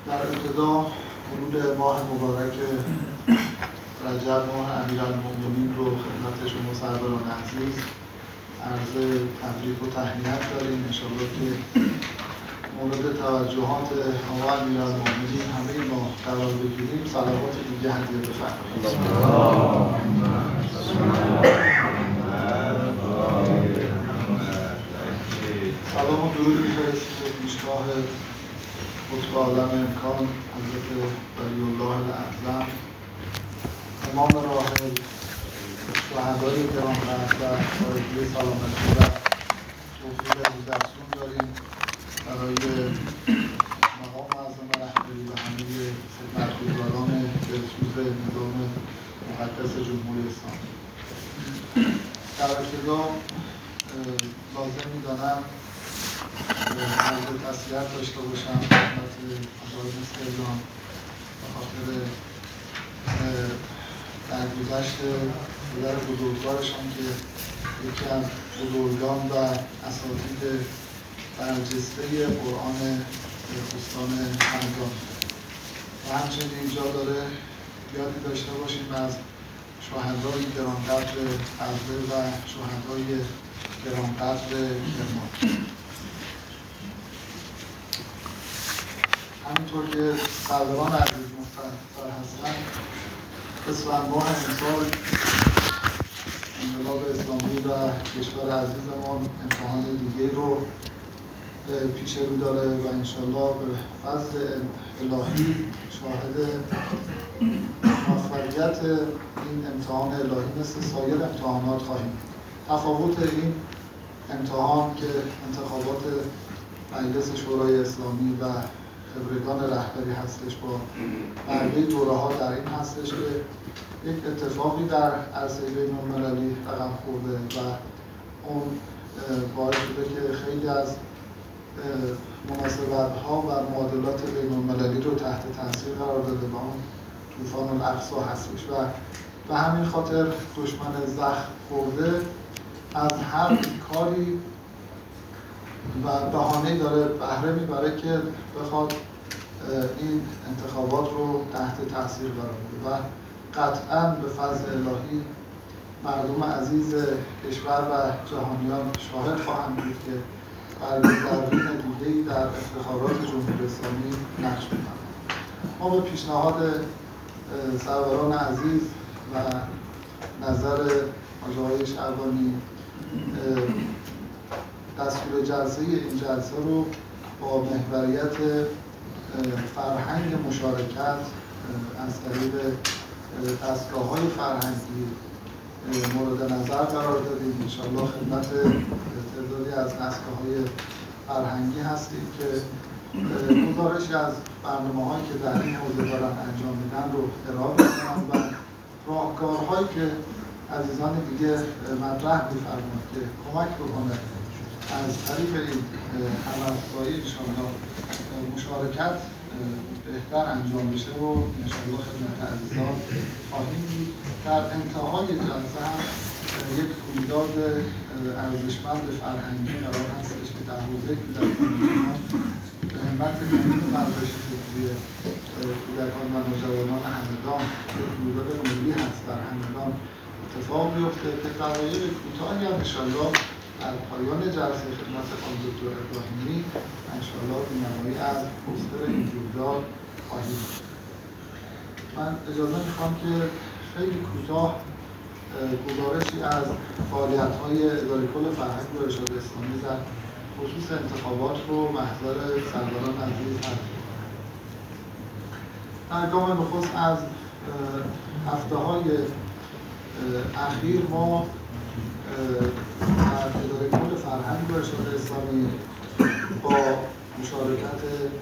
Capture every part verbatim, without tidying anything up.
در ابتدا ورود ماه مبارک رجب ماه امیرالمؤمنین رو خدمت شما سروران عزیز عرض تبریک و تهنیت داریم. انشاءالله که مورد توجهات آقا امیرالمؤمنین همه ما قرار بگیریم. صلوات دیگه هدیه بفرمایید. سلام و درود می‌فرستیم به پیشگاه قطب عالم امکان حضرت ولی الله الاعظم، امام راحل، شهدای گرانقدر و آرزوی سلامتی و توفیق روزافزون داریم برای مقام اعظم رهبری و همه خدمتگزاران دلسوز نظام مقدس جمهوری اسلامی. در ابتدا لازم می‌دانم عرض تسلیت داشته باشم خدمت آقایان استعلام به خاطر درگذشت پدر بزرگوارشان که یکی از بزرگان و اساتید برجسته قرآن استان همدان و همچنین اینجا داره یادی داشته باشیم از شهدای گرانقدر غزه و شهدای گرانقدر کرمان. همینطور که سروران عزیز مستحضر هستن، اسفند ماه امسال انقلاب اسلامی و کشور عزیزمان امتحان دیگه رو پیش رو داره و انشالله به فضل الهی شاهد موفقیت این امتحان الهی مثل سایر امتحانات خواهیم. تفاوت این امتحان که انتخابات مجلس شورای اسلامی و خبرگان رهبری هستش با بقیه دوره ها در این هستش که یک اتفاقی در عرصه بین المللی رقم خورده و اون باعث شده که خیلی از مناسبت ها و معادلات بین المللی رو تحت تاثیر قرار داده و اون طوفان الاقصی هستش و به همین خاطر دشمن زخم خورده از هر کاری و بهانه‌ای داره بهره میبره که بخواد این انتخابات رو تحت تاثیر قرار بده و قطعاً به فضل الهی مردم عزیز کشور و جهانیان شاهد خواهند بود که برگزیدگی دیگه‌ای در افتخارات جمهوری اسلامی نقش می‌کنند. ما به پیشنهاد سروران عزیز و نظر آقای شعبانی دستور جلسه این جلسه رو با محوریت فرهنگ مشارکت از طریق دستگاه‌های فرهنگی مورد نظر قرار دادیم. انشاءالله خدمت تعدادی از دستگاه‌های فرهنگی هستیم که گزارشی از برنامه‌هایی که در این حوزه دارن انجام میدن رو ارائه می‌کنن و راهکارهایی که عزیزان دیگه مطرح می‌فرمایند که کمک بکنه از طریق این هم‌افزایی انشاءالله مشارکت بهتر انجام بشه و انشاءالله خدمت عزیزان خواهیم بود. در انتهای جلسه هم یک رویداد ارزشمند فرهنگی قرار هستش که در حوزه کودکان به همت تامین پرورش فکری کودکان و نوجوانان همدان یک رویداد ملی هست در همدان اتفاق میفته که دقایق کوتاهی هم انشاءالله در پایان جلسه خدمت خانم دکتر ابراهیمی انشاءالله بینمایی از پوستر این رویداد خواهیم داشت. من اجازه میخوام که خیلی کوتاه گزارشی از فعالیت‌های اداره کل فرهنگ و ارشاد اسلامی در خصوص انتخابات رو محضر سروران عزیز هست. در گام نخست از هفته‌های اخیر ما در اداره کل فرهنگ و ارشاد اسلامی با مشارکت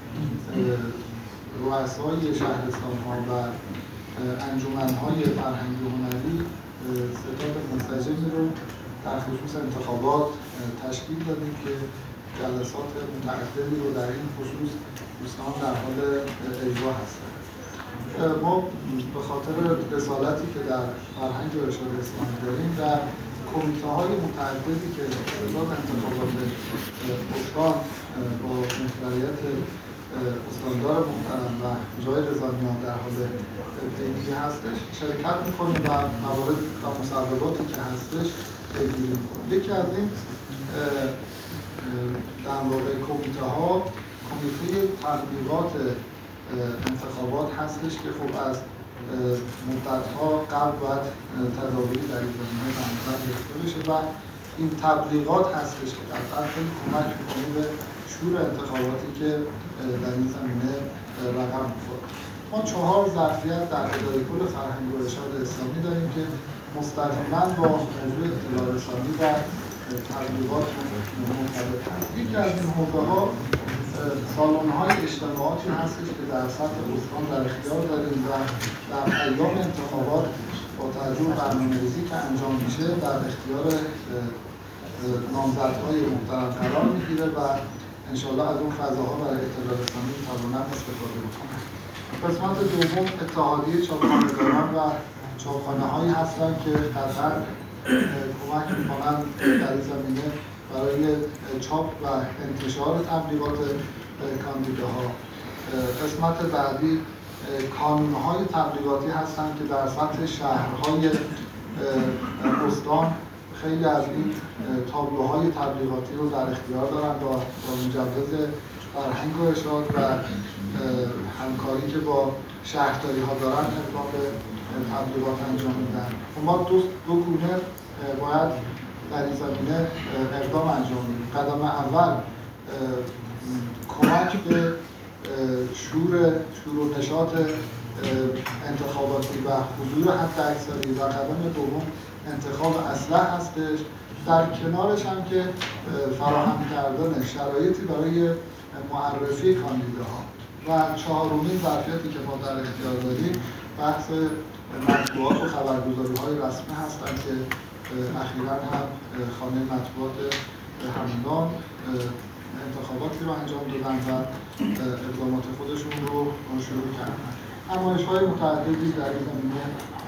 رؤسای شهرستان‌ها و انجمن‌های فرهنگی و هنری ستاد منسجمی رو در خصوص انتخابات تشکیل دادیم که جلسات متعددی رو در این خصوص دوستان در حال اجرا هستند. ما به خاطر رسالتی که در فرهنگ و ارشاد اسلامی داریم در کمیته‌های متعددی که نظام انتخابات اوکراین با محوریت استاندار محترم و جای رضانیان در حال پیگیری هستش شرکت میکنیم و موارد و مصوباتی که هستش پیگیری میکنیم. یکی از این در واقع کمیته ها کمیته تبلیغات انتخابات هستش که خب از مدت‌ها قبل باید تدابیری در این زمینه در گرفته بشه و این تبلیغات هستش که قطعا خیلی کمک میکنه به شور انتخاباتی که در این زمینه رقم میخوره. ما چهار ظرفیت در اداره کل فرهنگ و ارشاد اسلامی داریم که مستقیما با موضوع اطلاع رسانی و تبلیغات مرتبط هست. یکی از این حوزه‌ها سالن‌های اجتماعاتی هستش که در سطح استان در اختیار داریم و در ایام انتخابات با توجه به برنامه‌ریزی که انجام میشه در اختیار نامزدهای محترم قرار میگیره و انشاءالله از اون فضاها برای اطلاع رسانی میتوانند استفاده بکنند. قسمت دوم اتحادیه چاپخانه‌داران و چاپخانه‌هایی هستند که قطعاً کمک میکنند در این زمینه برای چاپ و انتشار تبلیغات کاندیداها. قسمت بعدی کانون‌های تبلیغاتی هستند که در سطح شهرهای استان خیلی از این تابلوهای تبلیغاتی رو در اختیار دارن با مجوز فرهنگ و ارشاد و همکاری که با شهرداری ها دارن اقدام به تبلیغات انجام میدن. ما دو, دو گونه باید در این زمینه اقدام انجام میدیم. قدم اول کمک به شور شور و نشاط انتخاباتی و حضور حداکثری و قدم دوم انتخاب اسلحه هستش. در کنارش هم که فراهم کردن شرایطی برای معرفی کاندیداها و چهارمین ظرفیتی که ما در اختیار داریم بحث مطبوعات و خبرگزاری‌های رسمی هستند که اخیراً هم خانه مطبوعات همدان انتخاباتی رو انجام دادن و اقدامات خودشون رو شروع کردن. نمایش‌های متعددی در این زمینه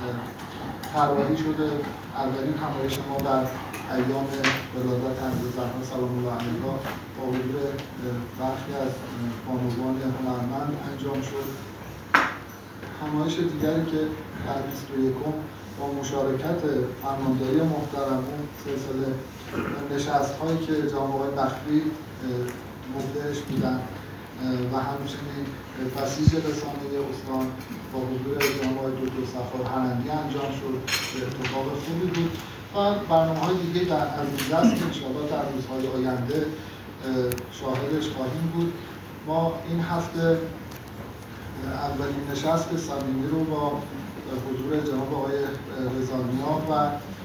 طراحی شده. اولین نمایش ما در ایام ولادت حضرت زهرا سلام الله علیها با حضور برخی از بانوان هنرمند انجام شد. نمایش دیگری که در بیست و یکم با مشارکت فرمانداری محترم اون سلسله نشست‌هایی که جناب آقای بخری مبدعش بودن و همچنین بسیج رسانه استان با حضور جناب آقای دکتر صفار هرندی انجام شد که اتفاق خوبی بود و برنامه‌های دیگه در عزیزی است که انشاءالله در روزهای آینده شاهدش خواهیم بود. ما این هفته اولین نشست صمیمی رو با حضور جناب آقای رضانیان و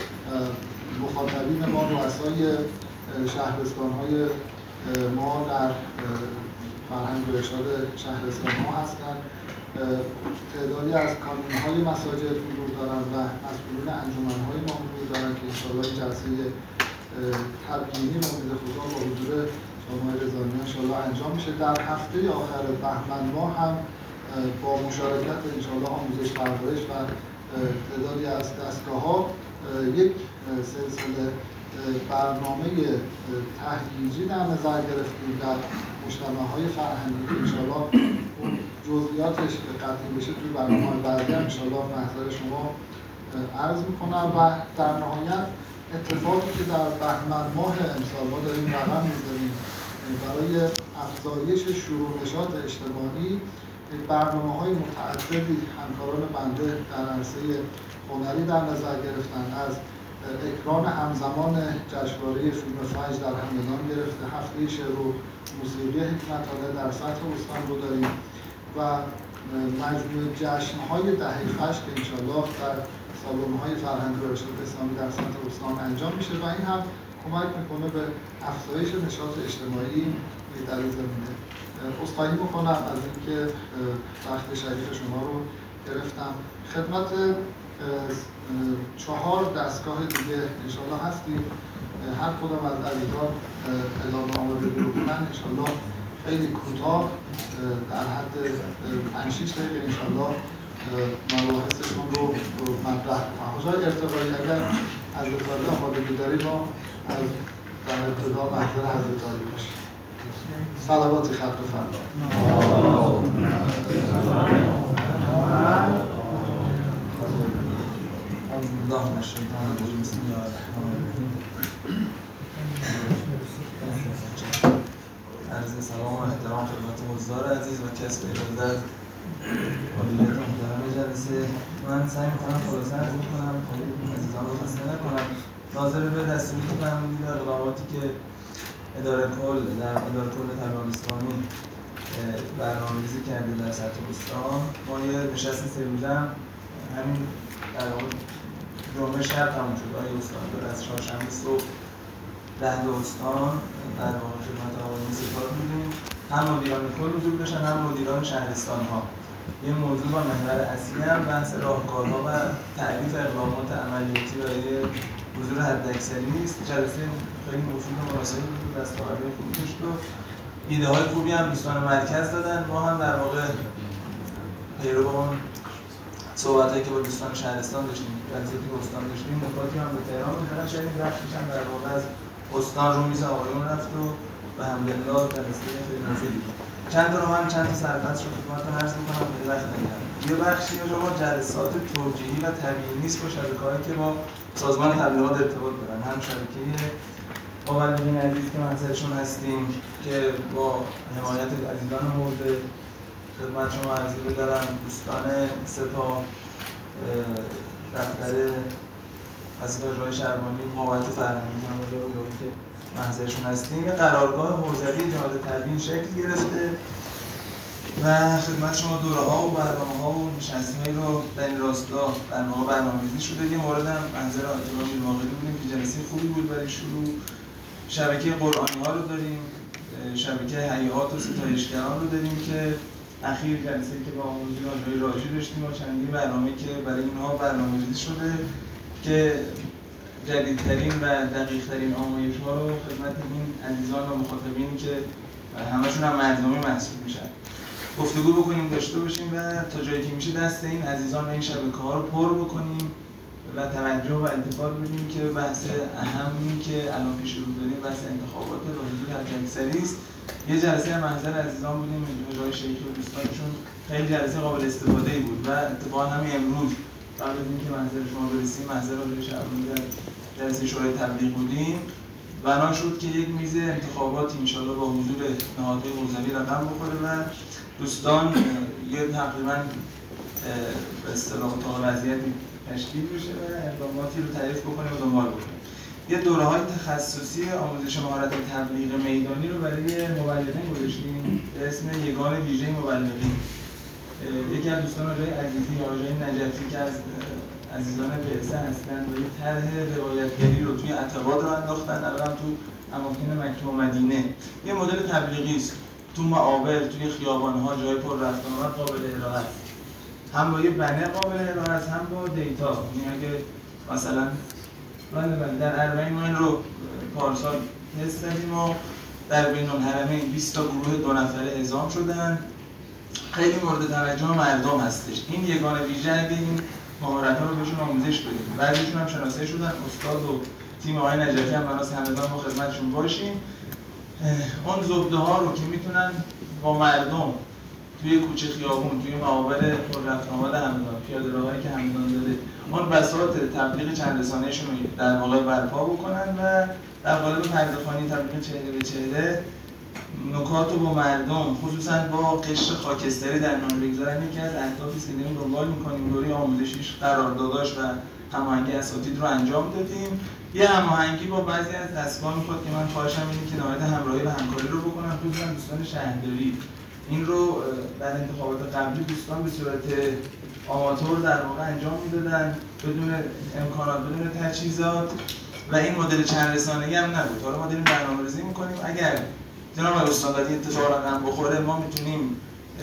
مخاطبین ما رؤسای شهرستان‌های ما در فرهنگ و ارشاد شهرستان ما هستند. تعدادی از کانون‌های مساجد حضور دارند و مسئولین انجمن‌های ما حضور دارند که انشاءالله جلسه تبیینی مورد خدا با حضور جناب رضانیان انشاءالله انجام میشه. در هفته آخر بهمن ماه هم با مشارکت انشاءالله آموزش پرورش و تعدادی از دستگاه‌ها یک سلسله برنامه تهییجی در نظر گرفتیم در مجتمع‌های فرهنگی که انشاءالله اون جزئیاتش قطعی بشه توی برنامه‌های بعدی هم انشاءالله محضر شما عرض میکنم. و در نهایت اتفاقی که در بهمن ماه امسال ما داریم رقم می‌زنیم برای افزایش شور و نشاط اجتماعی برنامه‌های متعددی همکاران بنده در عرصه هنری در نظر گرفتن. از اکران همزمان جشنواره فیلم فجر در همدان گرفته هفته شعر و موسیقی حکمت‌آله در سطح استان رو داریم و مجموعه جشن‌های دهه فجر که انشاءالله در سالن‌های فرهنگ و ارشاد اسلامی در سطح استان انجام میشه و این هم کمک میکنه به افزایش نشاط اجتماعی در این زمینه. عذرخواهی میکنم از اینکه وقت شریف شما رو گرفتم. خدمت چهار دستگاه دیگه انشاءالله هستیم. هر کدام از عزیزان اعلام آماده بکنن انشاءالله خیلی کوتاه در حد پنج شش دقیقه انشاءالله مباحثشون رو مطرح کنم. حضار ارتقایی اگر از اطلاعی آمادگی داریم ما از در ابتدا محضر حضرت عالی باشیم. صلوات خلق فردا. الله من الشیطان الرجیم بسم الله الرحمن الرحیم. عرض سلام و احترام خدمت حضار عزیز و کسب اجازت مدیریت محترم جلسه. من سعی می‌کنم خلاصه عرض کنم تا عزیزان رو خسته نکنم. ناظر به دستوری که فرمودید و اقداماتی که اداره کل در اداره کل طبیعی‌دانستانی برنامه‌ریزی کرده در سطح استان، ما یه نشست سه روزه هم همین در واقع جمعه شب تموم شد. آقای استان داره از چهارشنبه صبح ده استان در واقع خدمت آقایون سپاه بودیم. هم مدیران کل حضور داشتن، هم مدیران شهرستان‌ها. یه موضوع با محور اصلی هم بحث راهکارها و تعریف اقدامات عملیاتی برای حضور حداکثری نیست. جلسه خیلی مفید و مناسبی بود، دستاوردهای خوبی داشت و ایده های خوبی هم دوستان مرکز دادن. ما هم در واقع پیرو با اون صحبتایی که با دوستان شهرستان داشتیم، جلساتی که استان داشتیم، نکاتی هم به تهران می‌کنن شدیم رفتش هم در واقع از استان رو میز آقایون رفت و به حمدالله جلسه خیلی مفیدی بود. چند تا رو هم چند تا سرفصل رو خدمتتون عرض می‌کنم خیلی وقت نگیرم. یه بخشی رو ما جلسات توجیهی و تبیینی با شبکه‌هایی که با سازمان تبلیغات ارتباط دارن، هم شبکه مبلغین عزیز که منزلشون هستیم که با حمایت عزیزان مورد خدمت شما عرض بدارم، دوستان سپاه، دفتر وزیر رای شهربانی، مقاومت فرهنگی هم اونجایی که منزلشون هستیم، یه قرارگاه حوزوی جهاد تبیین شکل گرفته و خدمت شما دوره‌ها و برنامه‌ها و نشست‌هایی رو در این راستا برنامه برنامه‌ریزی شده. یه مورد هم منظر آیت‌الله میرواقعی بودیم که جلسه خوبی بود برای شروع. شبکه قرآنی‌ها رو داریم، شبکه هیئات و ستایشگران رو داریم که اخیر جلسه‌ای که با موضوع آقای راجی داشتیم و چندین برنامه‌ای که برای اینها برنامه‌ریزی شده که جدیدترین و دقیق‌ترین آمایش‌ها رو خدمت این عزیزان و مخاطبینی که همشون هم مردمی محسوب میشن گفتگو بکنیم، داشته باشیم و تا جایی که میشه دست این عزیزان و این شبکه‌ها رو پر بکنیم و توجه و التفات بدیم که بحث اهمی که الان پیش رو داریم بحث انتخابات و حضور حداکثری است. یه جلسه محضر عزیزان بودیم، اجرای شیخی و دوستانشون خیلی جلسه قابل استفاده‌ای بود و اتفاقا همین امروز قبل از اینکه محضر شما برسیم محضر آقای شهربانی در جلسه شورای تبلیغ بودیم، بنا شد که یک میز انتخاباتی انشالله با حضور نهادهای حوزوی رقم بخوره و دوستان یه تقریبا به اصطلاح اتاق وضعیتی تشکیل بشه و اقداماتی رو تعریف بکنیم و دنبال بکنیم. یه دوره‌های تخصصی آموزش مهارت تبلیغ میدانی رو برای مبلغین گذاشتیم به اسم یگان ویژه مبلغین. یکی از دوستان آقای عزیزی یا آقای نجفی که از عزیزان بعثه هستن و یه طرح روایتگری رو توی اعتقاد رو انداختن، الان تو اماکن مکه و مدینه. یه مدل تبلیغی است، تو معابر، توی خیابان‌ها، جای پر رفت و آمد قابل ارائه است. هم با یه بنر قابل ارائه است، هم با دیتا. یعنی اگه مثلا من در اربعین ما این رو پارسال تست دادیم و در بین الحرمین بیست تا گروه دو نفره اعزام شدن. خیلی مورد توجه مردم هستش. این یگان ویژه اگه این مهارت‌ها رو بهشون آموزش بدیم، بعضیشون هم شناسایی شدن، استاد و تیم آقای نجفی هم بناس همدان ما خدمتشون باشیم. اون زبده‌ها رو که میتونن با مردم توی کوچه خیابون، توی معابر پر رفت آمد همدان، پیاده‌روهایی که همدان داره، اون بساط تبلیغ چند رسانه‌شون رو در واقع برپا بکنن و در قالب پرده‌خوانی تبلیغ چهره به چهره نکات رو با مردم، خصوصا با قشر خاکستری در میان بگذارن. یکی از اهدافی است که داریم دنبال می‌کنیم، دوره آموزشیش قرارداداش و هماهنگی اساتید رو انجام دادیم. یه هماهنگی با بعضی از دستگاه میخواد که من خواهشم اینه که نهایت همراهی و همکاری رو بکنم، خصوصا دوستان شهرداری. این رو در انتخابات قبلی دوستان به صورت آماتور در واقع انجام میدادن بدون امکانات، بدون تجهیزات و این مدل چند رسانه‌ای هم نبود. حالا ما داریم برنامه‌ریزی می‌کنیم اگر جناب استاد این اتفاق رقم بخوره، ما میتونیم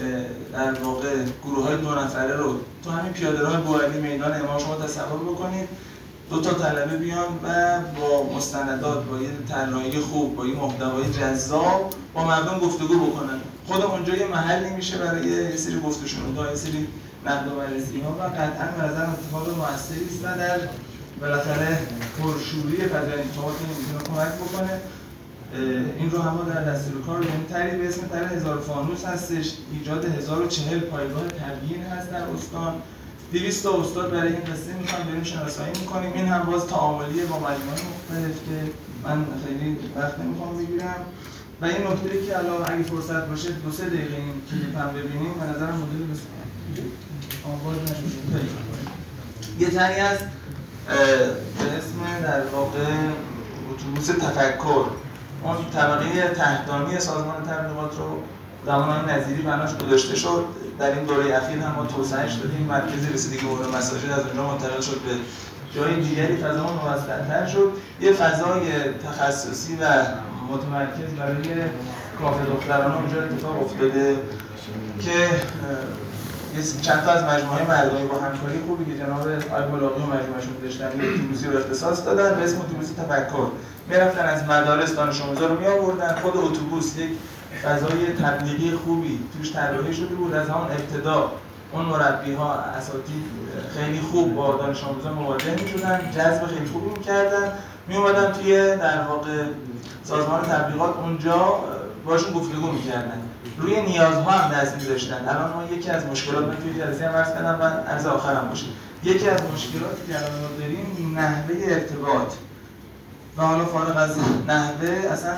در واقع گروه‌های دو نفره رو تو همین پیاده‌راه بوعلی میدان امام شما تصور بکنید، دو تا طلبه بیان و با مستندات، با یه طراحی خوب، با یه محتوای جذاب با مردم گفتگو بکنن. خود اونجا یه محلی میشه برای یه سری گفت‌وشنودها، یه سری نقد و بررسی‌ها و قطعاً به نظر اتفاق موثری است و در بالاخره پرشوری فضای انتخابات میتونه کمک بکنه. این رو هم در دستور کار یعنی طرحی به اسم طرح هزار فانوس هستش. ایجاد هزار و چهل پایگاه تبیین هست در استان. دویست تا استاد برای این قصه میخوام بریم شناسایی میکنیم. این هم باز تعاملی با مجموعه مختلف که من خیلی وقت نمیخوام بگیرم. و این نکته که الان اگه فرصت باشه دو سه دقیقه این کلیپ هم ببینیم به نظرم مدل بسیار آواز نشون. یه طرحی هست به اسم در واقع اتوبوس تفکر. اون طبقه تحتانی سازمان تبلیغات رو زمان نظیری بناش گذاشته شد. در این دوره اخیر هم ما توسعهش دادیم. مرکز رسیدگی به مساجد از اونجا منتقل شد به جای دیگری، فضا موسع‌تر شد. یه فضای تخصصی و متمرکز برای کافه دختران اونجا اتفاق افتاده که چند تا از مجموعه مردمی با همکاری خوبی که جناب آقای بلاغی و مجموعه‌شون داشتن یه اتوبوسی رو اختصاص دادن به اسم اتوبوس تفکر. میرفتن از مدارس دانش آموزا رو میآوردن. خود اتوبوس یک فضای تبلیغی خوبی توش طراحی شده بود. از همون ابتدا اون مربی‌ها اساتید خیلی خوب با دانش آموزا مواجه می‌شدن، جذب خیلی خوبی می‌کردن. میومدن توی در واقع سازمان تبلیغات اونجا باشون گفتگو می‌کردن. روی نیازها هم دست می‌ذاشتن. الان ما یکی از مشکلات من توی جلسه هم عرض کردم و عرض آخرم باشه. یکی از مشکلاتی که الان ما داریم نحوه ارتباط و حالا فارغ از نحوه اصلا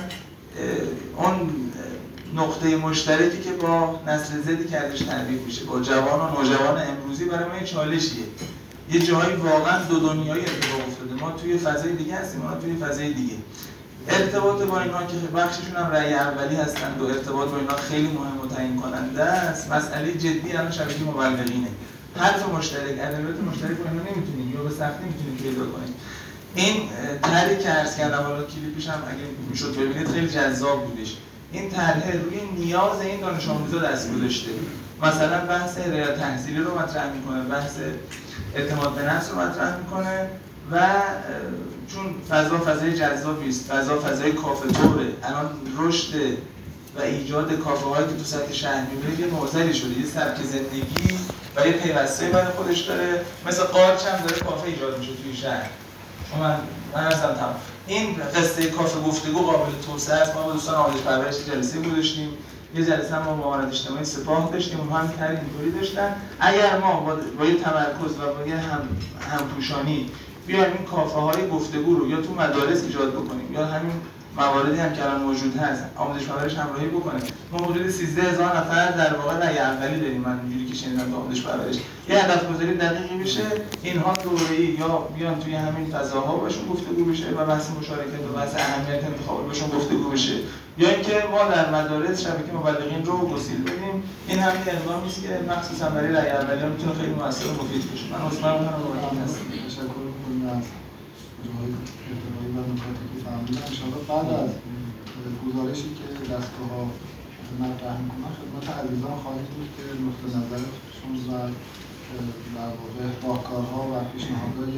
اون نقطه مشترکی که با نسل زدی که ازش تعریف میشه با جوان و نوجوان امروزی برای ما چالشیه. یه جایی واقعا دو دنیایی اتفاق افتاده. ما توی فضای دیگه هستیم، ما توی فضای دیگه. ارتباط با اینا که بخششون هم رأی اولی هستند و ارتباط با اینا خیلی مهم و تعیین کننده است. مسئله جدی الان شبکه مبلغینه. حرف مشترک، ادبیات مشترک رو اینا نمیتونیم یا به سختی میتونیم پیدا کنیم. این طرحی که عرض کردم حالا کلیپش هم اگه میشد ببینید خیلی جذاب بودش. این طرح روی نیاز این دانش آموزا دست گذاشته. مثلا بحث ارائه تحصیلی رو مطرح میکنه، بحث اعتماد به نفس رو مطرح میکنه و چون فضا فضای جذابی است، فضا فضای کافه توره. الان رشد و ایجاد کافه‌هایی که تو سطح شهر می‌بینید یه معضلی شده، یه سبک زندگی و یه پیوسته‌ای برای خودش داره. مثل قارچ هم داره کافه ایجاد میشه توی شهر. من من اصلا تمام این قصه کافه گفتگو قابل توسعه است. ما با دوستان آموزش پرورش جلسه گذاشتیم. یه جلسه هم ما با معاونت اجتماعی سپاه داشتیم. اونها هم طرح اینطوری داشتن. اگر ما با, با یه تمرکز و با یه هم همپوشانی بیایم این کافه‌های گفتگو رو یا تو مدارس ایجاد بکنیم یا همین مواردی هم که الان موجود هست آموزش پرورش همراهی بکنه. ما حدود سیزده هزار نفر در واقع رأی اولی داریم. من اینجوری که شنیدم آموزش پرورش یه هدف گذاری دقیقی بشه اینها دوره‌ای یا بیان توی همین فضاها باشون گفتگو بشه و بحث مشارکت و بحث اهمیت انتخاب باشون گفتگو بشه یا اینکه ما در مدارس شبکه مبلغین رو گسیل بدیم. این همین اقدامی است که مخصوصا برای رأی اولی میتونه خیلی موثر و مفید باشه. من اصلا اونها رو مراجعه هستم. تشکر می‌کنم از جناب ارتباطی و نکاتی که فرمودن. ان شاءالله بعد از گزارشی که دستگاه‌ها مطرح می‌کنن خدمت عزیزان خواهید بود که نقطه نظرشون و در واقع راهکارها و پیشنهادهای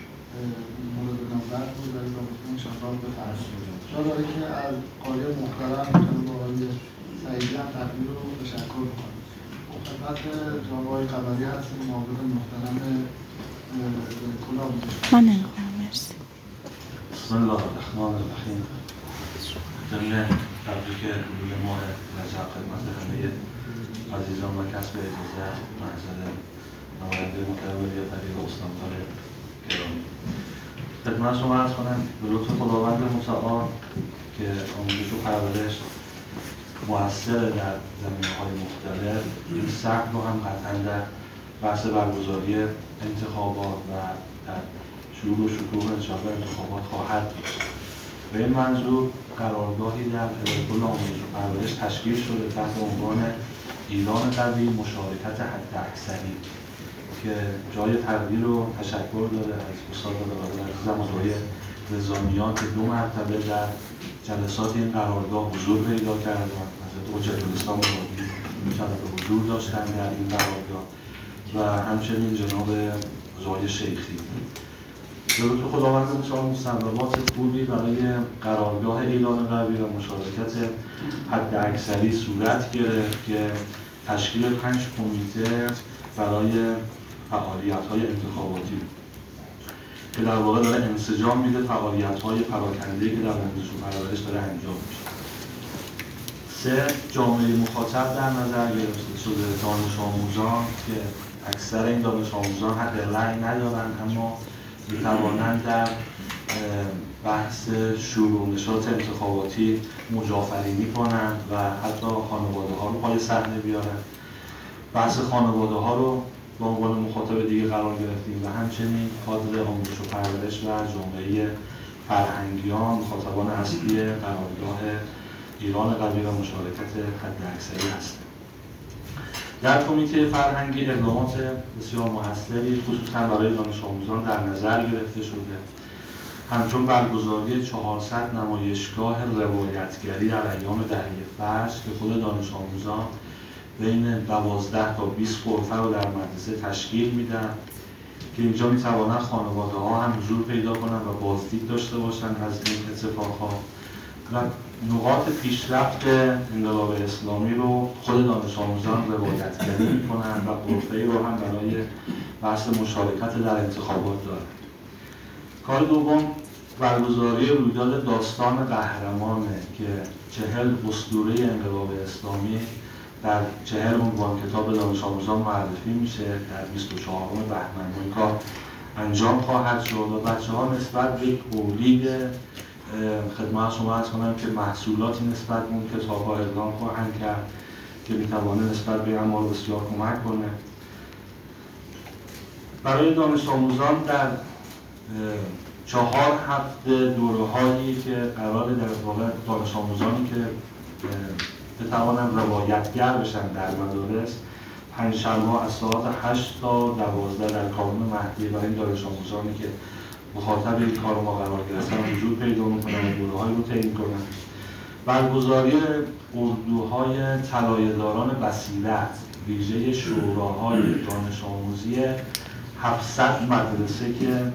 مورد نظر رو در این رابطه ان شاءالله بفرمایید. جا داره که از قاری محترم جناب آقای سعیدی هم تقدیر رو تشکر می‌کنم. خدمت جناب آقای خبری هستیم معاون محترم کل آموزش. من نمی‌خوام. مرسی. بسم الله الرحمن الرحیم. ضمن تبریک روی ماه رجب خدمت همه عزیزان و کسب اجازه محضر نماینده محترم ولی فرید استاندار گرامی خدمت شما عرض کنم به لطف خداوند متعال که آموزش و پرورش مؤثر در زمینه‌های مختلف این سبک رو هم قطعا در بحث برگزاری انتخابات و در شروع و شکوه انشاءالله انتخابات خواهد بود. به این منظور قرارگاهی در کل آموزش و پرورش تشکیل شده تحت عنوان ایران قوی مشارکت حداکثری که جای تقدیر و تشکر داره از استاد برادر عزیزم آقای نظامیان که دو مرتبه در جلسات این قرارگاه حضور پیدا کردن. حضرت حجت الاسلام بهایی می‌تواند حضور داشتن در این قرارگاه و همچنین جناب زای شیخی. درود خداوند متعال مصوبات خوبی برای قرارگاه اعلان قوی و مشارکت حداکثری صورت گرفت که تشکیل پنج کمیته برای فعالیت‌های انتخاباتی بود. که در واقع داره انسجام میده فعالیت‌های پراکنده‌ای که در آموزش و پرورش داره انجام میشه. سه، جامعه مخاطب در نظر گرفته شده، دانش آموزان که اکثر این دانش آموزان حق رأی ندارن اما میتوانند در بحث شروع و نشاط انتخاباتی مجافرینی کنند و حتی خانواده ها رو پای صحنه بیارن. بحث خانواده ها رو به عنوان مخاطب دیگه قرار گرفتیم و همچنین کادر آموزش و پرورش و جامعه فرهنگیان مخاطبان اصلی قرارگاه ایران قوی و مشارکت حداکثری هستند. در کمیته فرهنگی اقدامات بسیار موثری خصوصا برای دانش آموزان در نظر گرفته شده، همچون برگزاری چهارصد نمایشگاه روایتگری در ایام دهه فجر که خود دانش آموزان بین دوازده تا بیست غرفه رو در مدرسه تشکیل میدن که اینجا میتوانند خانواده ها هم حضور پیدا کنند و بازدید داشته باشند از این اتفاقها و نقاط پیشرفت انقلاب اسلامی رو خود دانش آموزان روایتگری میکنند و غرفه‌ای رو هم برای بحث مشارکت در انتخابات دارند. کار دوم برگزاری رویداد داستان قهرمانه که چهل اسطوره انقلاب اسلامی در چهل عنوان کتاب دانش آموزان معرفی میشه در بیست و چهارم بهمن. این کار انجام خواهد شد و بچه ها نسبت به تولید خدمت شما عرض کنم که محصولاتی نسبت به اون کتاب ها اقدام خواهند کرد که میتوانه نسبت به اما بسیار کمک کنه. برای دانش آموزان در چهار هفته دوره هایی که قرار در واقع دانش آموزانی که بتوانند روایتگر بشن در مدارس پنجشنبه از ساعت هشت تا دوازده در کانون مهدی برای این دانش آموزانی که مخاطب این کار ما قرار گرفتن وجود پیدا میکنن و دوره‌هایی رو طی میکنن. برگزاری اردوهای طلایه‌داران بصیرت ویژه شوراهای دانش آموزی هفتصد مدرسه که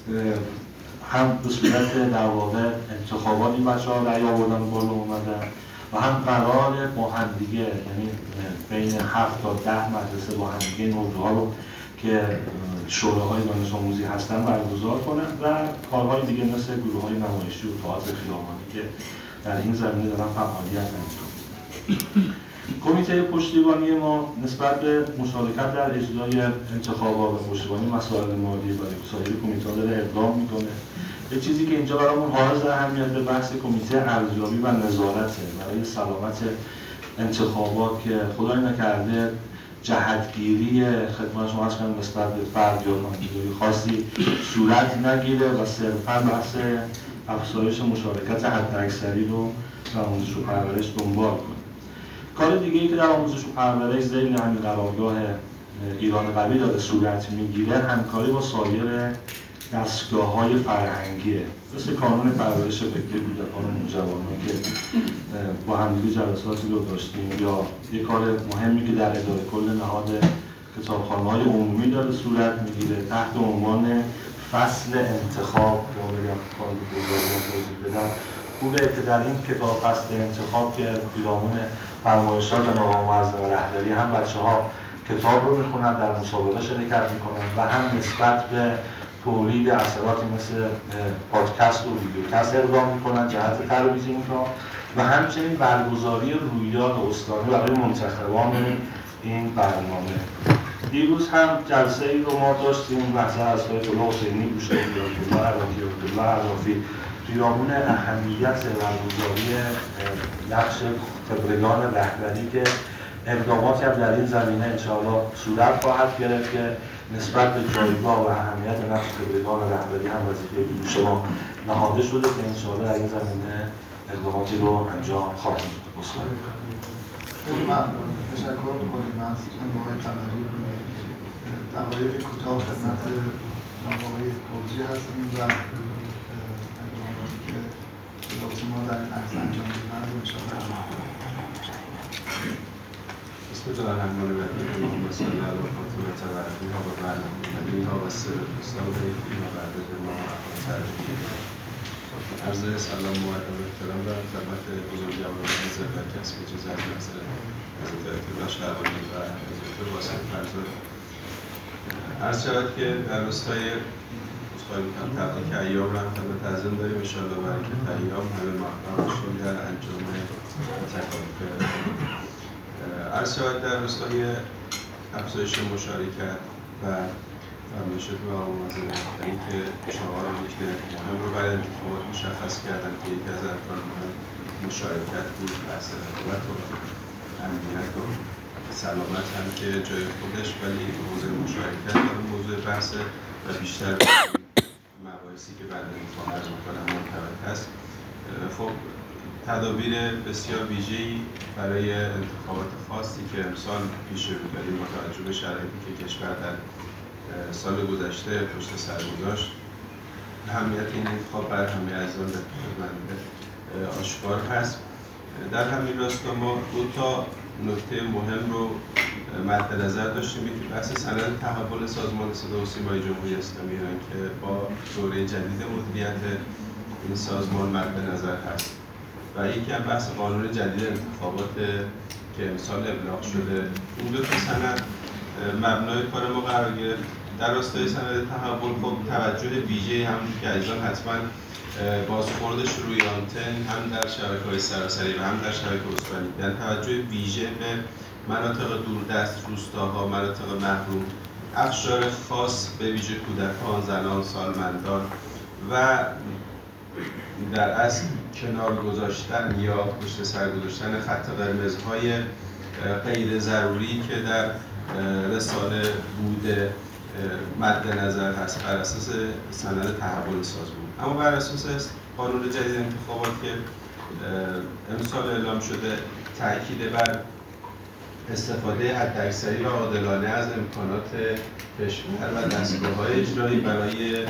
هم به صورت در واقع انتخاباتی بچه‌ها رأی آوردن بالا اومدن و هم قرار با همدیگه یعنی بین هفت تا ده مدرسه با همدیگه این اردوها رو که شوراهای دانش آموزی هستن برگزار کنند و کارهای دیگه مثل گروه‌های نمایشی و تئاتر خیابانی که در این زمینه دارن فعالیت انجام میدن. کمیته پشتیبانی ما نسبت به مشارکت در اجرای انتخابات و پشتیبانی مسائل مالی برای سایر کمیته‌ها داره اقدام میکنه. یه چیزی که اینجا برامون حائز اهمیت به بحث کمیته ارزیابی و نظارته برای سلامت انتخابات که خدای نکرده جهتگیری خدمت شما عرض کنم نسبت به فرد یا نامزدی خاصی صورت نگیره و صرفا بحث افزایش مشارکت حداکثری رو در آموزش و پرورش دنبال کنه. کار دیگه‌ای که در آموزش و پرورش ذیل همین قرارگاه ایران قوی داره صورت میگیره همکاری با سایر دستگاه‌های فرهنگیه مثل کانون پرورش فکری کودکان و نوجوانان که با همدیگه جلساتی رو داشتیم یا یک کار مهمی که در اداره کل نهاد کتابخانه‌های عمومی داره صورت میگیره تحت عنوان فصل انتخاب یا بگم کار بزرگی توضیح بدم خوبه که در این کتاب فصل انتخاب که پیرامون فرمایشات نوام معظم رهبری هم بچه‌ها کتاب رو میخونن در مسابقه شرکت میکنن و هم نسبت به تولید اثراتی مثل پادکست و ویدیوکست اقدام میکنن جهت ترویج این کار و همچنین برگزاری رویداد استانی برای منتخبان این برنامه. دیروز هم جلسه ای رو ما داشتیم بحث از آیت الله حسینی گوشه الله عراقی الله عرافی پیرامون اهمیت برگزاری نقش خبرگان رهبری که اقداماتی هم در این زمینه انشاءالله صورت خواهد گرفت که نسبت به جایگاه و اهمیت نقش خبرگان رهبری هم وظیفه شما نهاده شده که انشاءالله در این زمینه اقداماتی رو انجام خواهیم داد. خیلی ممنون. تشکر می‌کنیم از جناب آقای طبری. دقایق کوتاه خدمت جناب آقای گرجی هستیم و اقداماتی که لازم ما در این عرصه انجام میدن رو انشاءالله بسم الله الرحمن الرحیم. اللهم صل علی فاطمه و علیها و بعدها و سر الصالحین و بعد ما عرض سلام و ادب و احترام دارم خدمت بزرگواران ضرورت کسب اجازه نظر حضرت الله شهرانی و حضرت واسط فرزاد. عرض شود که در روستای عذرخواهی میکنم. تبریک ایام رو هم خدمت عزیزان داریم. انشاءالله برکت ایام همه موفق باشیم در انجام تکالیف. عرض شود در راستای افزایش مشارکت و فرمایشات و آموزش مختلفی که شما رو نکته مهم رو برای انتخابات مشخص کردن که یکی از ارکان مهم مشارکت بود، بحث رقابت و امنیت و سلامت هم که جای خودش، ولی موضوع مشارکت در موضوع بحث و بیشتر مباحثی که بعد میخوام عرض میکنم مرتبط هست. خب تدابیر بسیار ویژه‌ای برای انتخابات خاصی که امسال پیش رو داریم با توجه به شرایطی که کشور در سال گذشته پشت سر گذاشت، اهمیت این انتخاب بر همه عزیزان در خدمت آشکار هست. در همین راستا ما دو تا نکته مهم رو مد نظر داشتیم. یکی بحث سند تحول سازمان صدا و سیمای جمهوری اسلامی ایران که با دوره جدید مدیریت این سازمان مد نظر هست و یکی هم بحث قانون جدید انتخابات که امسال ابلاغ شده. این دو تا سند مبنای کار ما قرار گرفت. در راستای سند تحول خب توجه ویژه‌ای هم که عزیزان حتما بازخوردش روی آنتن هم در شبکه‌های سراسری و هم در شبکه استانی دیدن، توجه ویژه به مناطق دوردست، روستاها، مناطق محروم، اقشار خاص به ویژه کودکان، زنان، سالمندان و در اصل کنار گذاشتن یا پشت سر گذاشتن خط قرمزهای غیر ضروری که در رساله بوده مد نظر هست بر اساس سند تحول سازمان. اما بر اساس قانون جدید انتخابات که امسال اعلام شده، تاکید بر استفاده حداکثری و عادلانه از امکانات کشور و دستگاه‌های اجرایی برای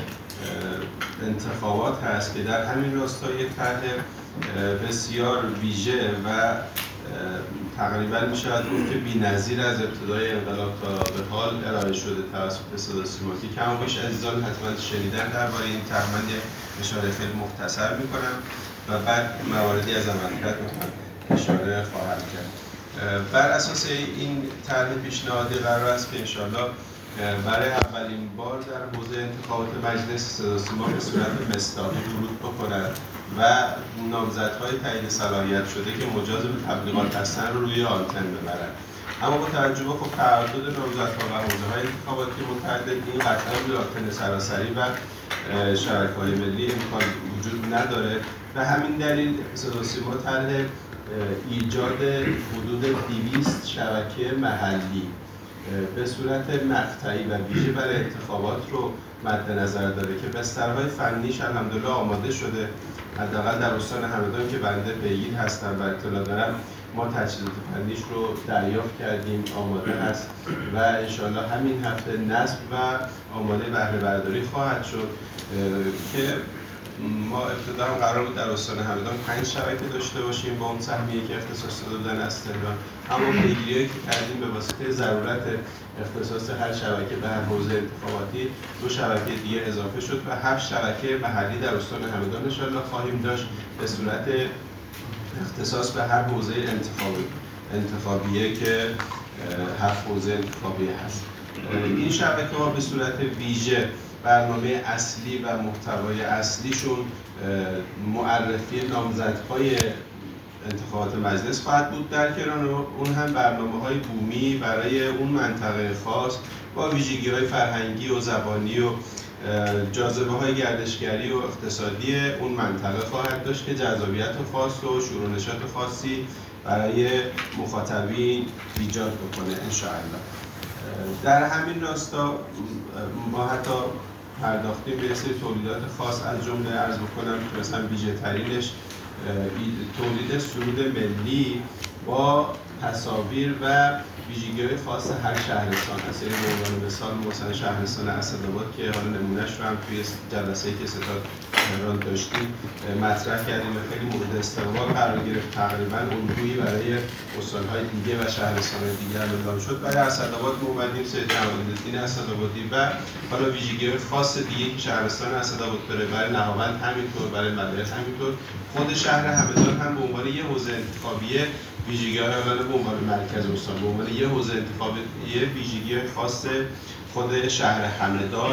انتخابات هست که در همین راستا یک طرح بسیار ویژه و تقریبا میشود گفت که بی‌نظیر از ابتدای انقلاب تا به حال ارائه شده توسط صدا سیما که کم و بیش عزیزان حتما شنیدن. درباره این طرح من یک اشاره خیلی مختصر میکنم و بعد مواردی از عملکرد اشاره خواهم کرد. بر اساس این طرح پیشنهادی قرار است که انشاءالله برای اولین بار در حوزه انتخابات مجلس صدا سیما به صورت مصداقی ورود بکند و نامزدهای تعیین صلاحیت شده که مجاز به تبلیغات هستن رو روی آنتن ببرن. اما با توجه به خب تعدد نامزدها و حوزه‌های انتخاباتی متعدد، این قطعا روی آنتن سراسری و شبکه‌های ملی امکان وجود نداره. به همین دلیل صدا سیما طرح ایجاد حدود دویست شبکه محلی به صورت مقطعی و ویژه برای انتخابات رو مد نظر داره که بسترهای فنیش الحمدلله آماده شده. حداقل در استان همدان که بنده پیگیر هستم و اطلاع دارم، ما تجهیزات فنیش رو دریافت کردیم، آماده است و انشاءالله همین هفته نصب و آماده بهره برداری خواهد شد که ما ابتدا هم قرار بود در استان همدان پنج شبکه داشته باشیم با اون سهمیه که اختصاص داده بودن از تهران، اما پیگیری‌هایی که کردیم به واسطه ضرورت اختصاص هر شبکه به هر حوزه انتخاباتی دو شبکه دیگه اضافه شد و هفت شبکه محلی در استان همدان انشاءالله خواهیم داشت به صورت اختصاص به هر حوزه انتخابی انتخابیه که هفت حوزه انتخابی هست. این شبکه ها به صورت ویژه برنامه اصلی و محتوای اصلیشون معرفی نامزدهای انتخابات مجلس خواهد بود در کنار اون هم برنامه‌های بومی برای اون منطقه خاص با ویژگی‌های فرهنگی و زبانی و جاذبه‌های گردشگری و اقتصادی اون منطقه خواهد داشت که جذابیت خاص و شور و نشاط خاصی برای مخاطبین ایجاد بکنه انشاءالله. در همین راستا ما حتی پرداختیم به سری تولیدات خاص، از جمله عرض بکنم که مثلا ویژه ترینش تولید سرود ملی با تصاویر و ویژگی‌های خاص هر شهرستان است. یعنی به عنوان مثال مثلا شهرستان اسدآباد که حالا نمونهش رو هم توی جلسه‌ای که ستاد تهران داشتیم مطرح کردیم و خیلی مورد استقبال قرار گرفت. تقریباً الگویی برای استان‌های دیگه و شهرستان‌های دیگه اعلام شد. برای اسدآباد ما اومدیم سید جمال‌الدین اسدآبادی و حالا ویژگی‌های خاص دیگه که شهرستان اسدآباد داره، برای نهاوند همینطور، برای مدرسه همینطور. خود شهر همدان هم به عنوان یه حوزه انتخابیه ویژگی‌های حالا به عنوان مرکز استان به عنوان یه حوزه انتخابی ویژگی خاص خود شهر همدان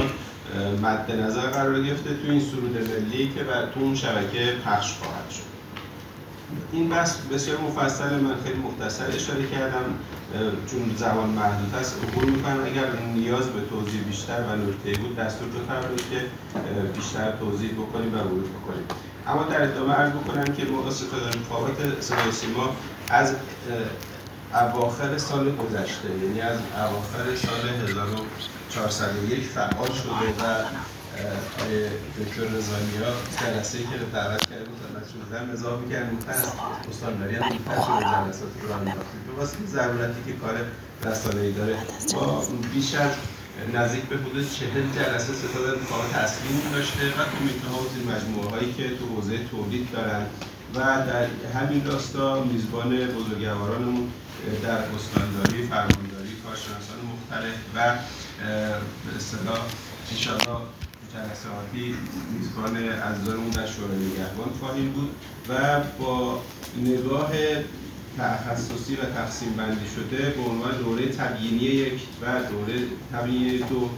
مد نظر قرار گرفته تو این سرود ملی که بر تو اون شبکه پخش خواهد شد. این بحث بسیار مفصل، من خیلی مختصر اشاره کردم چون زمان محدود است. عبور میکنم اگر نیاز به توضیح بیشتر و نکته بود دستور بفرمایید که بیشتر توضیح بکنیم و ورود بکنیم. اما در ادامه عرض بکنم که ما ستاد انتخابات صدای سیما از اواخر سال گذشته، یعنی از اواخر سال هزار و چهارصد و یک فعال شده و آقای دکتر رضوانیا جلسه‌ای که دعوت کردیم خدمتشون بودم اضافه می‌کردن اون پس استانداری هم این پس رو جلسات رو راه انداختیم به واسه ضرورتی که کار رسانه‌ای داره. با بیش از نزدیک به حدود چهل جلسه ستاد انتخابات تصمیم داشته و کمیته‌ها و مجموعه‌هایی که تو حوزه تولید دارن و در همین راستا میزبان بزرگوارانمون در استانداری، فرمانداری، کارشناسان مختلف و به اصطلاح انشاءالله جلساتی میزبان عزیزانمون در شورای نگهبان خواهیم بود و با نگاه تخصصی و تقسیم بندی شده به عنوان دوره تبیینی یک و دوره تبیینی دو